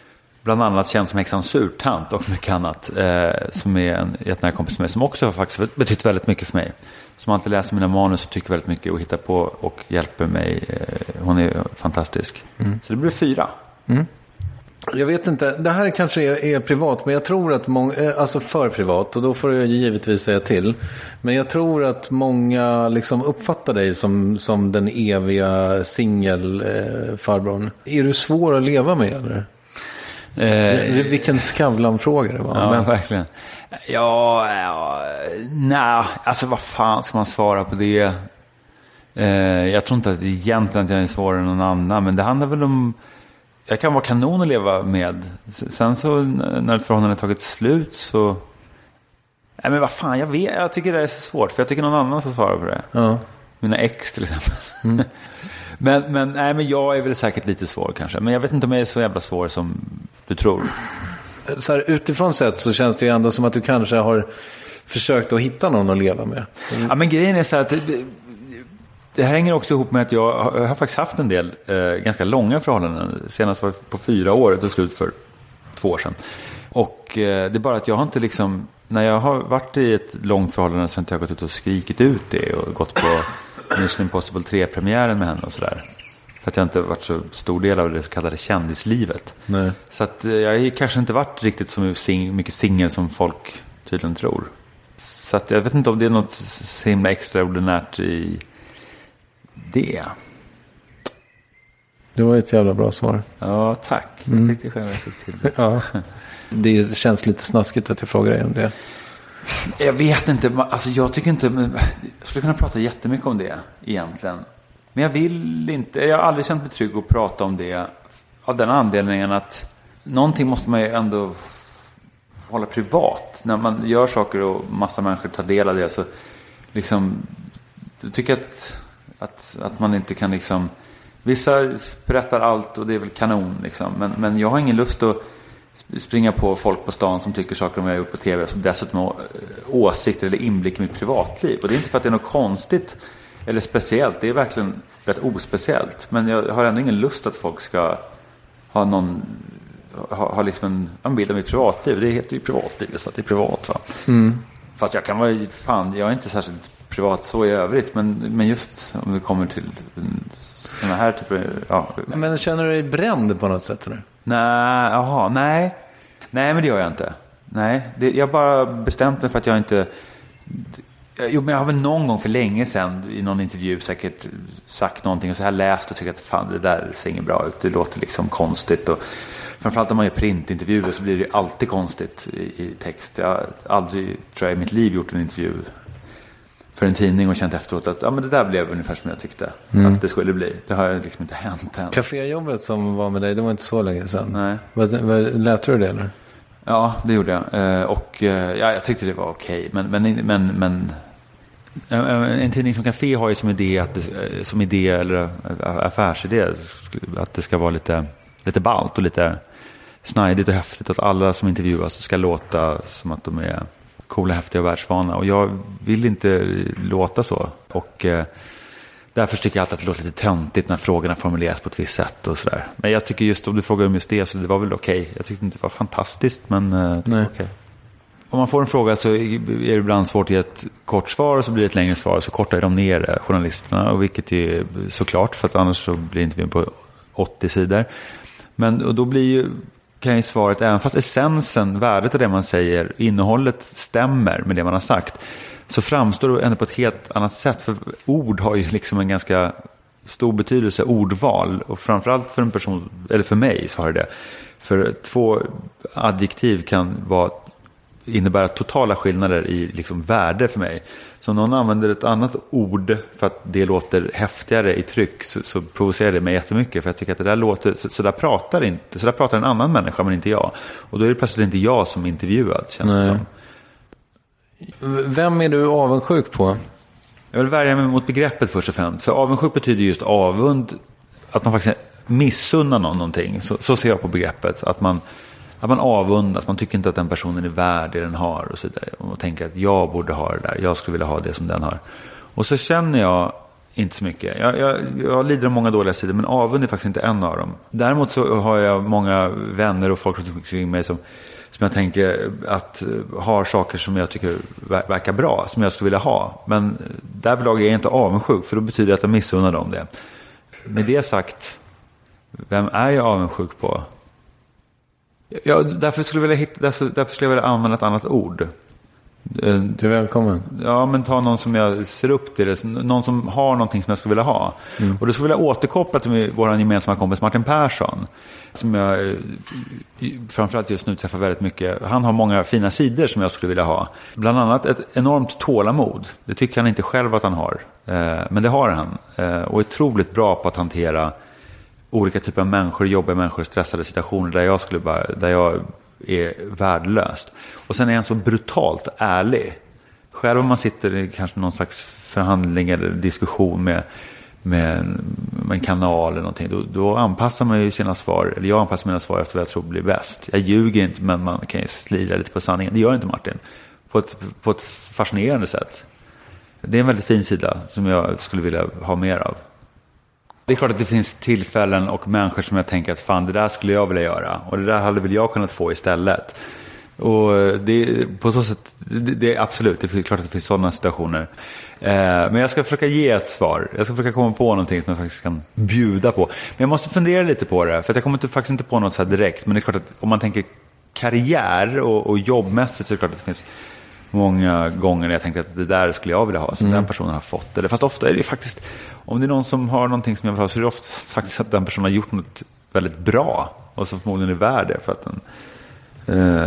bland annat känd som häxan Surtant och mycket annat, eh, som är en jättenära kompis med mig, som också har faktiskt betytt väldigt mycket för mig. Som alltid läser mina manus och tycker väldigt mycket och hittar på och hjälper mig. Eh, hon är fantastisk. Mm. Så det blir fyra. Mm. Jag vet inte, det här kanske är, är privat, men jag tror att många, alltså för privat, och då får jag givetvis säga till. Men jag tror att många liksom uppfattar dig som, som den eviga singelfarbrorn. Eh, är du svår att leva med, eller? Eh, Vilken Skavlan-fråga det var. Ja, men... verkligen. Ja, ja nej, alltså vad fan ska man svara på det? Eh, jag tror inte att egentligen att jag är svårare än någon annan, men det handlar väl om... Jag kan vara kanon att leva med. Sen så när ett förhållande har tagit slut så... Nej men vad fan, jag vet, jag tycker det är så svårt. För jag tycker någon annan får svara på det. Ja. Mina ex till exempel. Mm. men, men, nej, men jag är väl säkert lite svår kanske. Men jag vet inte om jag är så jävla svår som du tror. Så här, utifrån sett så känns det ju ändå som att du kanske har försökt att hitta någon att leva med. Mm. Ja men grejen är så här att... Det här hänger också ihop med att jag har, jag har faktiskt haft en del eh, ganska långa förhållanden. Senast var på fyra år, det tog slut för två år sedan. Och eh, det är bara att jag har inte liksom... När jag har varit i ett långt förhållande så har inte jag gått ut och skrikit ut det. Och gått på Mission Impossible tre-premiären med henne och sådär. För att jag inte varit så stor del av det så kallade kändislivet. Nej. Så att eh, jag har kanske inte varit riktigt så sing- mycket singel som folk tydligen tror. Så att jag vet inte om det är något så himla extraordinärt i... Det. Det var ett jävla bra svar. Ja, tack. Jag mm. tyckte själv jag fick till det. Ja. Det känns lite snaskigt att jag frågar dig om det. Jag vet inte. Alltså jag tycker inte... Jag skulle kunna prata jättemycket om det egentligen. Men jag vill inte... Jag har aldrig känt mig trygg att prata om det. Av den anledningen att någonting måste man ju ändå hålla privat. När man gör saker och massa människor tar del av det så liksom... Jag tycker att... Att, att man inte kan liksom... Vissa berättar allt och det är väl kanon liksom. Men, men jag har ingen lust att springa på folk på stan som tycker saker om jag har gjort på tv. Som dessutom har åsikter eller inblick i mitt privatliv. Och det är inte för att det är något konstigt eller speciellt. Det är verkligen rätt ospeciellt. Men jag har ändå ingen lust att folk ska ha någon... Ha, ha liksom en, en bild av mitt privatliv. Det heter ju privatliv så att det är privat va. Mm. Fast jag kan vara... Fan, jag är inte särskilt... privat så i övrigt, men, men just om det kommer till såna här typer, ja. Men känner du dig bränd på något sätt eller? Nej, jaha, nej. Nej, men det gör jag inte. Nej, det, jag bara bestämt mig för att jag inte... Jo, men jag har väl någon gång för länge sedan i någon intervju säkert sagt någonting och så här läst och tyckt att fan, det där ser inget bra ut. Det låter liksom konstigt och framförallt om man gör printintervjuer så blir det alltid konstigt i, i text. Jag har aldrig, tror jag, i mitt liv gjort en intervju för en tidning och känt efteråt att ja, men det där blev ungefär som jag tyckte mm. att det skulle bli. Det har liksom inte hänt än. Caféjobbet som var med dig, det var inte så länge sedan. Nej. Vad, vad, läste du det eller? Ja, det gjorde jag. Och ja, jag tyckte det var okej. Men, men, men, men en tidning som Café har ju som idé, att det, som idé eller affärsidé att det ska vara lite, lite ballt och lite snajdigt och häftigt. Att alla som intervjuas ska låta som att de är coola, häftiga och världsvana. Och jag vill inte låta så. Och eh, därför tycker jag alltid att det låter lite töntigt när frågorna formuleras på ett visst sätt och sådär. Men jag tycker just, om du frågar om just det, så det var väl okej. Okay. Jag tyckte inte det var fantastiskt, men eh, det var okej. Okay. Om man får en fråga så är det ibland svårt att ge ett kort svar och så blir det ett längre svar. Så kortar de ner journalisterna, och vilket är såklart, för att annars så blir intervjun på åttio sidor. Men och då blir ju kan ju svaret, även fast essensen, värdet av det man säger, innehållet stämmer med det man har sagt, så framstår det ändå på ett helt annat sätt. För ord har ju liksom en ganska stor betydelse, ordval, och framförallt för en person, eller för mig så har det det. För två adjektiv kan vara, innebära totala skillnader i liksom värde för mig. Så om någon använder ett annat ord för att det låter häftigare i tryck, så, så provocerar det mig jättemycket. För jag tycker att det där låter, så, så där pratar inte, så där pratar en annan människa men inte jag. Och då är det plötsligt inte jag som intervjuad, känns det som. Vem är du avundsjuk på? Jag vill värja mig mot begreppet först och främst. För avundsjuk betyder just avund, att man faktiskt missunnar någon någonting. Så, så ser jag på begreppet. Att man, att man avundas, man tycker inte att den personen är värd det den har och så vidare. Och man tänker att jag borde ha det där, jag skulle vilja ha det som den har. Och så känner jag inte så mycket. Jag, jag, jag lider av många dåliga sidor, men avund är faktiskt inte en av dem. Däremot så har jag många vänner och folk runt omkring mig som, som jag tänker att har saker som jag tycker verkar bra, som jag skulle vilja ha. Men därvidlag är jag inte avundsjuk, för då betyder det att jag missunnar dem det. Med det sagt, vem är jag avundsjuk på? Ja, därför skulle jag vilja hitta, därför, därför skulle jag vilja använda ett annat ord. Du är välkommen. Ja, men ta någon som jag ser upp till, någon som har någonting som jag skulle vilja ha. Mm. Och då skulle jag vilja återkoppla till vår gemensamma kompis Martin Persson, som jag framförallt just nu träffar väldigt mycket. Han har många fina sidor som jag skulle vilja ha. Bland annat ett enormt tålamod. Det tycker han inte själv att han har, men det har han. Och är otroligt bra på att hantera olika typer av människor, jobbiga människor, stressade situationer där jag skulle bara, där jag är värdelöst. Och sen är han så brutalt ärlig. Själv om man sitter i kanske någon slags förhandling eller diskussion med, med, med en kanal eller någonting, då, då anpassar man ju sina svar, eller jag anpassar mina svar efter vad jag tror blir bäst. Jag ljuger inte, men man kan ju slira lite på sanningen. Det gör inte Martin. På ett, på ett fascinerande sätt. Det är en väldigt fin sida som jag skulle vilja ha mer av. Det är klart att det finns tillfällen och människor som jag tänker att fan, det där skulle jag vilja göra. Och det där hade väl jag kunnat få istället. Och det, på så sätt, det, det är absolut, det är klart att det finns sådana situationer. Eh, men jag ska försöka ge ett svar. Jag ska försöka komma på någonting som jag faktiskt kan bjuda på. Men jag måste fundera lite på det. För att jag kommer inte, faktiskt inte på något så här direkt. Men det är klart att om man tänker karriär och, och jobbmässigt, så är det klart att det finns många gånger jag tänkte att det där skulle jag vilja ha, som mm. den personen har fått. Eller fast ofta är det faktiskt, om det är någon som har någonting som jag vill ha, så är det ofta faktiskt att den personen har gjort något väldigt bra och som förmodligen är värd det för att den, eh...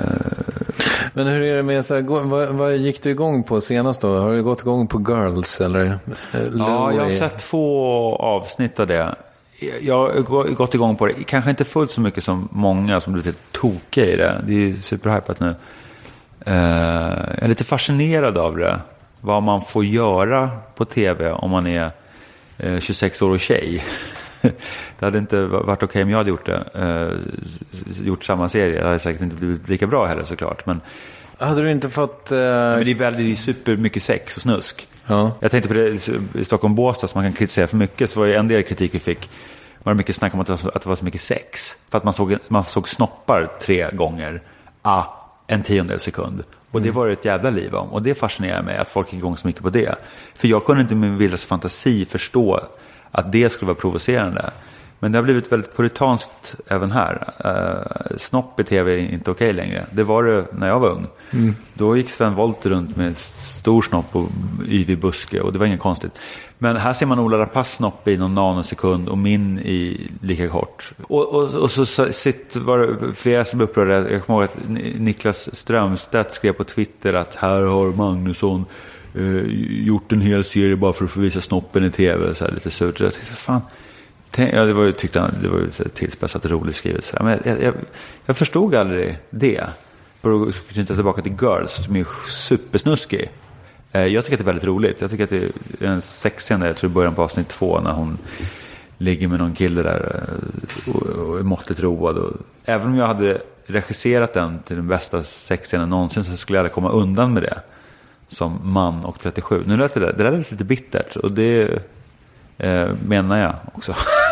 Men hur är det med så här, vad, vad gick du igång på senast då? Har du gått igång på Girls eller? Ja, jag har sett två avsnitt av det. Jag har gått igång på det, kanske inte fullt så mycket som många som blivit lite tokiga i det. Det är ju superhypat nu. Uh, jag är lite fascinerad av det. Vad man får göra på tv om man är uh, tjugosex år och tjej. Det hade inte varit okej om jag hade gjort det. Uh, gjort samma serie. Det hade säkert inte blivit lika bra heller, såklart. Men hade du inte fått... Uh... Men det är väldigt super mycket sex och snusk. Ja. Jag tänkte på det i Stockholm Båstad, som man kan kritisera för mycket. Så var det en del kritik vi fick. Var det mycket snack om att det var så, att det var så mycket sex. För att man såg, man såg snoppar tre gånger. Ah, en tiondel sekund. Och det var ett jävla liv om. Och det fascinerar mig att folk är igång så mycket på det. För jag kunde inte med min vildaste fantasi förstå att det skulle vara provocerande. Men det har blivit väldigt puritanskt även här. Uh, snopp i tv är inte okej längre. Det var det när jag var ung. Mm. Då gick Sven Wollter runt med stor snopp och yvig buske. Och det var inget konstigt. Men här ser man Ola Rapace snopp i någon nanosekund och min i lika kort. Och, och, och så, så sitt, var det flera som upprörde. Jag kommer ihåg att Niklas Strömstedt skrev på Twitter att här har Magnusson eh, gjort en hel serie bara för att få visa snoppen i tv. Så här, lite surt. Jag tänkte, fan... Ja, det var ju, tyckte han, det var ju tillspetsat roligt skrivet. Men jag, jag, jag förstod aldrig det. För att knyta tillbaka till Girls, som är supersnuskig. Jag tycker att det är väldigt roligt. Jag tycker att det är en sexscen där, jag tror i början på avsnitt två, när hon ligger med någon kille där och, och är måttligt road. Och, även om jag hade regisserat den till den bästa sexscenen någonsin, så skulle jag aldrig komma undan med det. Som man och trettiosju. Nu lät det där, det där är lite bittert. Och det eh, menar jag också.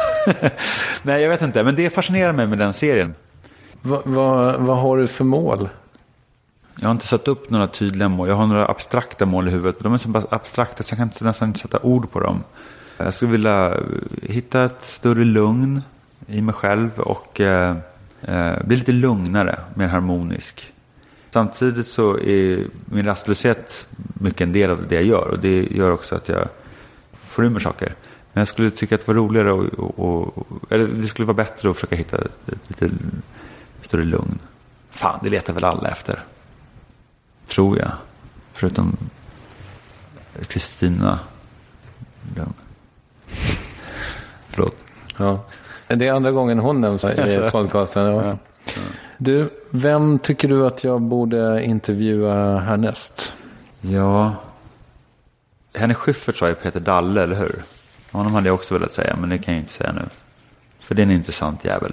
Nej, jag vet inte. Men det fascinerar mig med den serien. Va, va, vad har du för mål? Jag har inte satt upp några tydliga mål. Jag har några abstrakta mål i huvudet. De är så abstrakta så jag kan inte, nästan inte sätta ord på dem. Jag skulle vilja hitta ett större lugn i mig själv och eh, bli lite lugnare, mer harmonisk. Samtidigt så är min rastlöshet mycket en del av det jag gör. Och det gör också att jag får ur mig saker. Men jag skulle tycka att det var roligare och, och, och, eller det skulle vara bättre att försöka hitta lite större lugn. Fan, det letar väl alla efter. Tror jag. Förutom Kristina. Förlåt. Ja. Det är andra gången hon nämns i podcasten. Ja. Ja. Du, vem tycker du att jag borde intervjua härnäst? Ja. Henrik Schyffert sa ju Peter Dalle, eller hur? Honom hade jag också velat säga, men det kan jag inte säga nu. För det är en intressant jävel.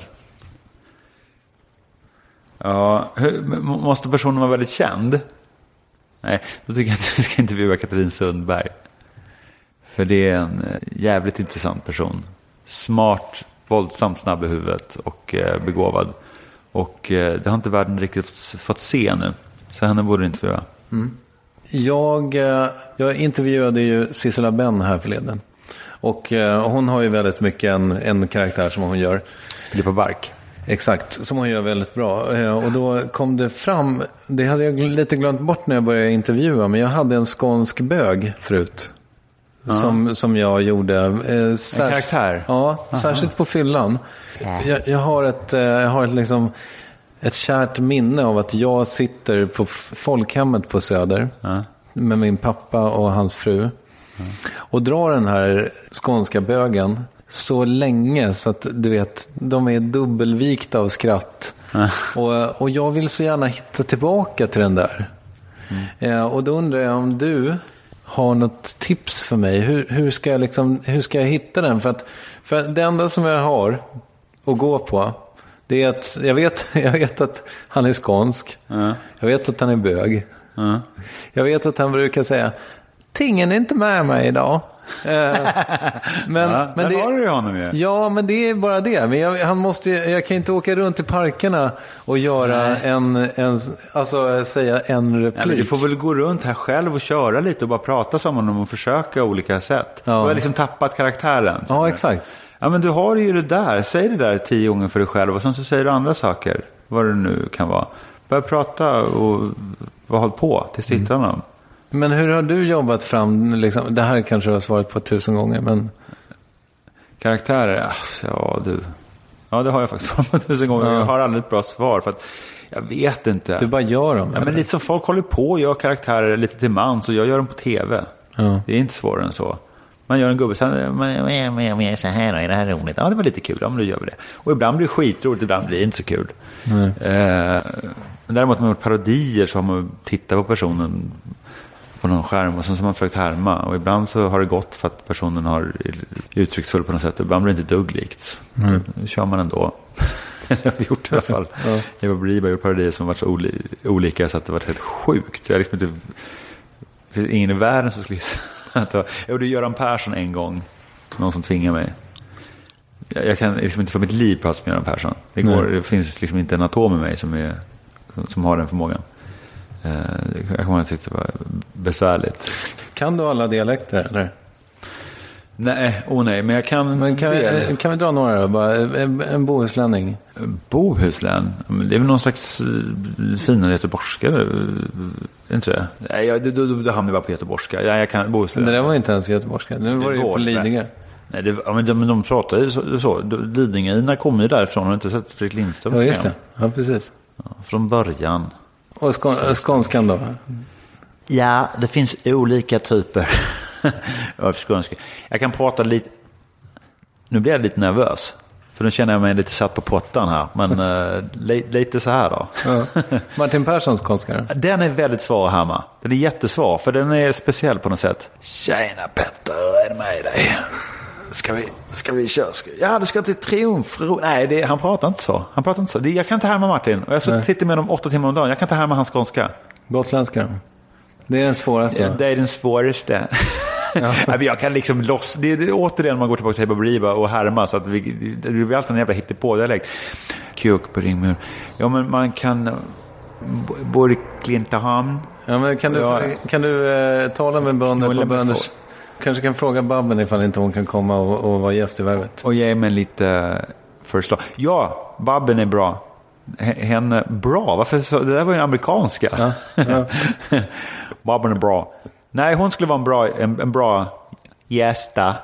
Ja, hur, måste personen vara väldigt känd? Nej, då tycker jag att vi ska intervjua Katrin Sundberg. För det är en jävligt intressant person. Smart, våldsamt snabb i huvudet och eh, begåvad. Och eh, det har inte världen riktigt fått se nu. Så henne borde intervjua. Mm. Jag, jag intervjuade ju Sissela Benn här förleden. Och eh, hon har ju väldigt mycket en, en karaktär som hon gör. Lipa Bark. Exakt, som hon gör väldigt bra. Eh, och då kom det fram, det hade jag lite glömt bort när jag började intervjua. Men jag hade en skånsk bög förut. Uh-huh. Som, som jag gjorde. Eh, särsk- en karaktär? Ja, uh-huh. Särskilt på fyllan. Jag, jag har ett, eh, jag har ett liksom... ett kärt minne av att jag sitter på folkhemmet på Söder mm. med min pappa och hans fru mm. och drar den här skånska bögen så länge så att du vet, de är dubbelvikta av skratt mm. och, och jag vill så gärna hitta tillbaka till den där mm. eh, och då undrar jag om du har något tips för mig, hur, hur, ska jag liksom, hur ska jag hitta den, för att för det enda som jag har att gå på, det är att jag vet, jag vet att han är skånsk. Mm. Jag vet att han är bög. Mm. Jag vet att han brukar säga tingen är inte med mig idag. men, ja, men det har du honom med. Ja, men det är bara det. Men jag, han måste, jag kan inte åka runt i parkerna och göra en, en, alltså säga en replik. Ja, du får väl gå runt här själv och köra lite och bara prata som honom och försöka olika sätt. Ja. Du har liksom tappat karaktären. Ja, exakt. Ja, men du har ju det där. Säg det där tio gånger för dig själv och sen så säger du andra saker. Vad det nu kan vara. Börja prata och vad håll på tills du hittar honom. Men hur har du jobbat fram, liksom, det här kanske du har svarat på tusen gånger, men... Karaktärer, ja du... Ja, det har jag faktiskt svarat på tusen gånger. Ja. Jag har aldrig ett bra svar för att jag vet inte. Du bara gör dem? Ja, men lite som folk håller på och gör karaktärer lite till man, så jag gör dem på tv. Ja. Det är inte svårare än så. Man gör en gubbe så här, men, men, men, så här, är det här roligt? Ja, det var lite kul, ja, men då gör vi det. Och ibland blir det skitroligt, ibland blir det inte så kul. Mm. Eh, däremot har man gjort parodier så har man tittat på personen på någon skärm och sen så har man försökt härma. Och ibland så har det gått för att personen har uttrycksfull på något sätt. Och ibland blir det inte dugg likt. Mm. Nu kör man ändå. Det har vi gjort i alla fall. Ja. Jag var Briba gjort parodier som har varit så oli- olika så att det var helt sjukt. Jag liksom inte... Det finns ingen i världen som skulle jag gjorde Göran Persson en gång. Någon som tvingar mig. Jag, jag kan liksom inte få mitt liv prata med Göran Persson. Det, går, det finns liksom inte en atom i mig som, är, som har den förmågan. Uh, jag kommer att tycka det var besvärligt. Kan du alla dialekter eller? Nej, oh nej, men jag kan... Men kan, vi, kan vi dra några då? Bara, en, en bohuslänning. Bohuslän? Det är väl någon slags finare göteborgska, är det inte det? Nej, jag, då, då, då hamnar jag bara på göteborgska. Ja, jag kan Bohuslän. Det där var inte ens göteborgska. Nu var det, det ju på Lidingö. Nej, det, ja, men de, de pratar ju så. så. Lidingöina kommer ju därifrån. Har du inte sett Fredrik Lindström? Ja, just det. Ja, precis. Ja, från början. Och skån, skånskan då? Ja, det finns olika typer av skånska. Jag kan prata lite... Nu blir jag lite nervös. För nu känner jag mig lite satt på pottan här. Men uh, li, lite så här då. Ja. Martin Perssons skånska? Den är väldigt svår att härma. Den är jättesvår, för den är speciell på något sätt. Tjena Petter, är det med dig? Ska vi, ska vi köra? Ska, ja, du ska till Triumf. Nej, det, han pratar inte så. Han pratar inte så. Det, jag kan inte härma Martin. Och jag så, sitter med dem åtta timmar om dagen. Jag kan inte härma hans skånska. Gotländska. Det är den svåraste. Ja, det är den svåraste. Ja. Jag kan liksom loss. Det är återigen man går tillbaka till Hebba Briba och härma, så att vi, det blir alltid en jävla hittepå-dialekt. Kuk på ringmur. Ja, men man kan både Klintahamn. Ja, men kan du, ja. kan du eh, tala med bönder på bönders... Kanske kan fråga Babben ifall inte hon kan komma och, och vara gäst i Värvet. Och ge mig lite förslag. Ja, Babben är bra. Henne bra? Varför så? Det där var ju en amerikanska. Ja, ja. Babben är bra. Nej, hon skulle vara en bra, en, en bra gästa.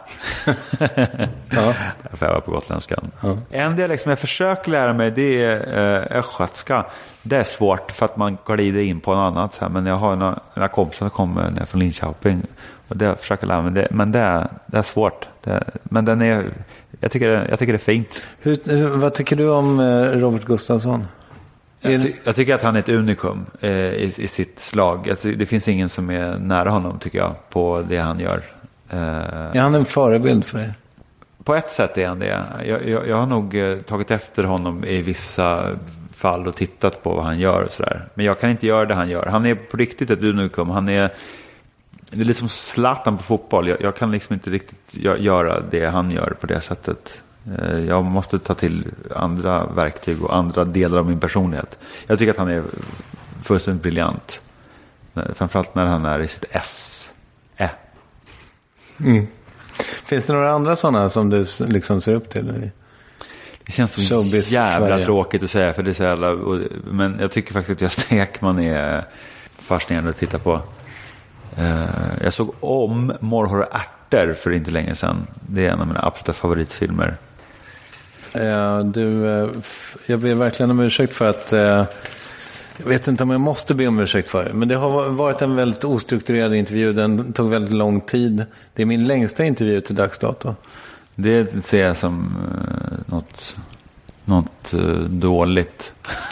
Ja. För jag var på gotländskan. Ja. En dialekt som jag försöker lära mig, det är äh, östgötska. Det är svårt för att man glider in på något annat här. Men jag har några, några kompisar som kommer ner från Linköping. Och det jag försöker lära mig. Det, men det är, det är svårt. Det, men den är, jag, tycker, jag tycker det är fint. Hur, hur, vad tycker du om Robert Gustafsson? Jag, ty- jag tycker att han är ett unikum eh, i, i sitt slag. Jag ty- det finns ingen som är nära honom, tycker jag, på det han gör. Eh, är han en förebild för dig? På ett sätt är han det. Jag, jag, jag har nog eh, tagit efter honom i vissa fall och tittat på vad han gör och sådär. Men jag kan inte göra det han gör. Han är på riktigt ett unikum. Han är det är lite som Zlatan på fotboll. Jag, jag kan liksom inte riktigt göra det han gör på det sättet. Jag måste ta till andra verktyg och andra delar av min personlighet. Jag tycker att han är fullständigt briljant. Framförallt när han är i sitt S. Ä. Mm. Finns det några andra sådana som du liksom ser upp till? Det känns så Showbiz jävla Sverige. Tråkigt att säga, för det är så jävla, men jag tycker faktiskt att Gösta Ekman är fascinerande att titta på. Jag såg om Morrhår och ärtor för inte länge sedan. Det är en av mina absoluta favoritfilmer. Ja, du, jag ber verkligen om ursäkt för att jag vet inte om jag måste be om ursäkt för det, men det har varit en väldigt ostrukturerad intervju. Den tog väldigt lång tid. Det är min längsta intervju till dags dato. Det ser jag som något, något dåligt.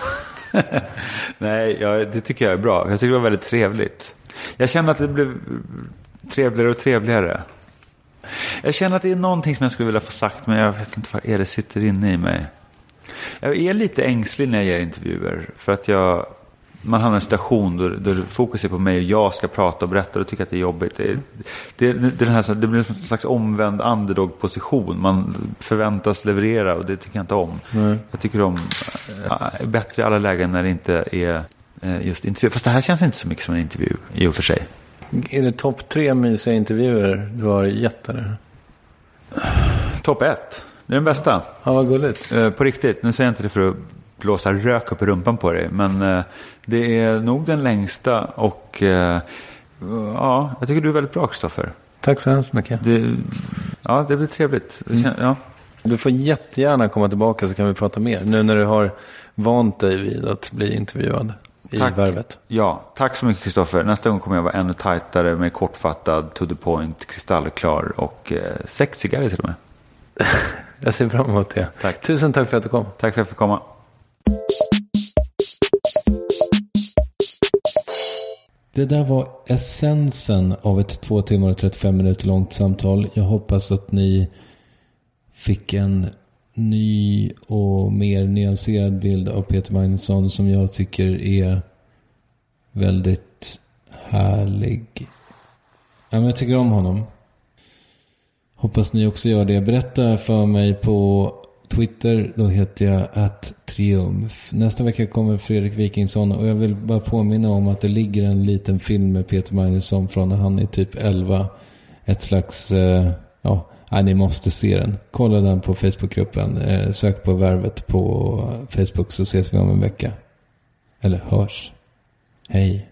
Nej, ja, det tycker jag är bra. Jag tycker det var väldigt trevligt. Jag känner att det blev trevligare och trevligare. Jag känner att det är någonting som jag skulle vilja få sagt, men jag vet inte vad är det sitter inne i mig. Jag är lite ängslig när jag ger intervjuer, för att jag, man har en station där, där fokus är på mig och jag ska prata och berätta, och tycker att det är jobbigt. Det, det, det, det, här, det blir en slags omvänd underdog-position. Man förväntas leverera, och det tycker jag inte om. Mm. Jag tycker om ja, bättre i alla lägen när det inte är just intervju. Fast det här känns inte så mycket som en intervju i och för sig. Är det topp tre mysiga intervjuer du har gett eller? Topp ett. Det är den bästa. Ja, vad gulligt. Eh, på riktigt. Nu säger jag inte det för att blåsa rök upp i rumpan på dig. Men eh, det är nog den längsta. Och eh, ja, jag tycker du är väldigt bra, Kristoffer. Tack så hemskt mycket. Det, ja, det blir trevligt. Mm. Ja. Du får jättegärna komma tillbaka så kan vi prata mer. Nu när du har vant dig vid att bli intervjuad i tack. Värvet. Ja, tack så mycket, Kristoffer. Nästa gång kommer jag vara ännu tajtare, med kortfattad, to the point, kristallklar och eh, sexigare till och med. Jag ser fram emot det. Tack. Tusen tack för att du kom. Tack för att jag fick komma. Det där var essensen av ett två timmar och trettiofem minuter långt samtal. Jag hoppas att ni fick en ny och mer nyanserad bild av Peter Magnusson, som jag tycker är väldigt härlig. Ja, men jag tycker om honom. Hoppas ni också gör det. Berätta för mig på Twitter. Då heter jag at triumf. Nästa vecka kommer Fredrik Wikingsson, och jag vill bara påminna om att det ligger en liten film med Peter Magnusson från när han är typ elva. Ett slags eh, ja, nej, ni måste se den. Kolla den på Facebookgruppen. Eh, sök på Värvet på Facebook, så ses vi om en vecka. Eller hörs. Hej.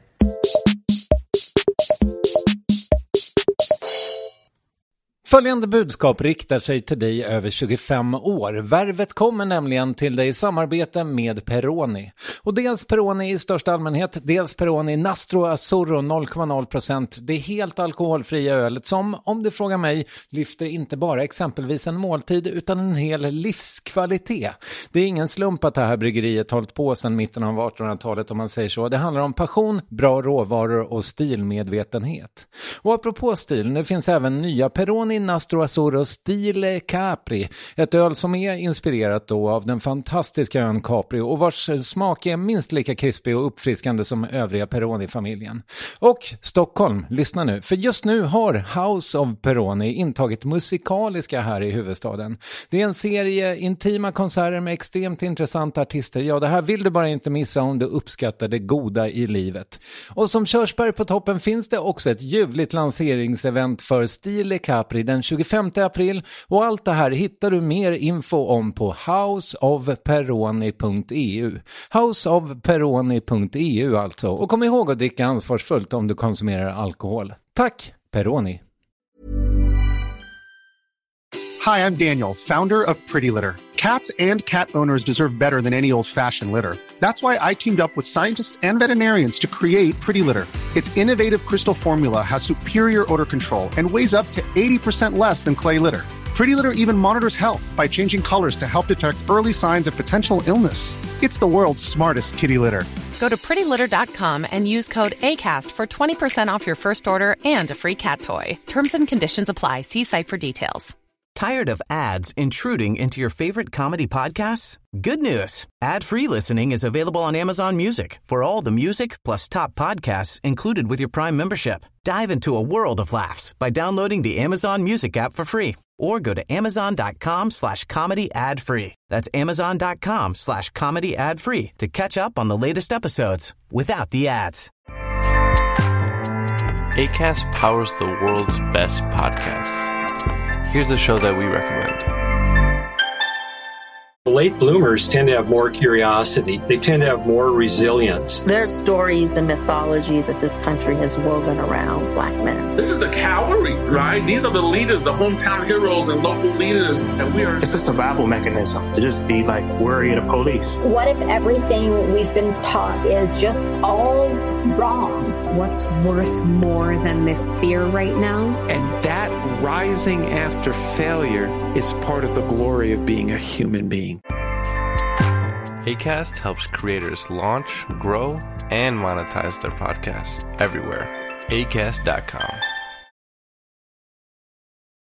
Följande budskap riktar sig till dig över tjugofem år. Värvet kommer nämligen till dig i samarbete med Peroni. Och dels Peroni i största allmänhet, dels Peroni Nastro Azzurro noll komma noll procent. Det är helt alkoholfria ölet som, om du frågar mig, lyfter inte bara exempelvis en måltid utan en hel livskvalitet. Det är ingen slump att det här bryggeriet hållit på sedan mitten av artonhundratalet, om man säger så. Det handlar om passion, bra råvaror och stilmedvetenhet. Och apropå stil, nu finns även nya Peroni Nastro Azzurro Stile Capri, ett öl som är inspirerat då av den fantastiska ön Capri och vars smak är minst lika krispig och uppfriskande som övriga Peroni-familjen. Och Stockholm, lyssna nu, för just nu har House of Peroni intagit musikaliska här i huvudstaden. Det är en serie intima konserter med extremt intressanta artister. Ja, det här vill du bara inte missa om du uppskattar det goda i livet. Och som körsbär på toppen finns det också ett ljuvligt lanseringsevent för Stile Capri den tjugofemte april, och allt det här hittar du mer info om på house of peroni punkt e u. house of peroni punkt e u alltså. Och kom ihåg att dricka ansvarsfullt om du konsumerar alkohol. Tack, Peroni. Hi, I'm Daniel, founder of Pretty Litter. Cats and cat owners deserve better than any old-fashioned litter. That's why I teamed up with scientists and veterinarians to create Pretty Litter. Its innovative crystal formula has superior odor control and weighs up to eighty percent less than clay litter. Pretty Litter even monitors health by changing colors to help detect early signs of potential illness. It's the world's smartest kitty litter. Go to pretty litter dot com and use code ACAST for twenty percent off your first order and a free cat toy. Terms and conditions apply. See site for details. Tired of ads intruding into your favorite comedy podcasts? Good news. Ad-free listening is available on Amazon Music for all the music plus top podcasts included with your Prime membership. Dive into a world of laughs by downloading the Amazon Music app for free or go to amazon.com slash comedy ad free. That's amazon.com slash comedy ad free to catch up on the latest episodes without the ads. Acast powers the world's best podcasts. Here's a show that we recommend. Late bloomers tend to have more curiosity. They tend to have more resilience. There's stories and mythology that this country has woven around Black men. This is the cavalry, right? These are the leaders, the hometown heroes and local leaders. And we are... It's a survival mechanism to just be like worried of police. What if everything we've been taught is just all wrong? What's worth more than this fear right now? And that rising after failure is part of the glory of being a human being. Acast helps creators launch, grow, and monetize their podcasts everywhere. acast dot com.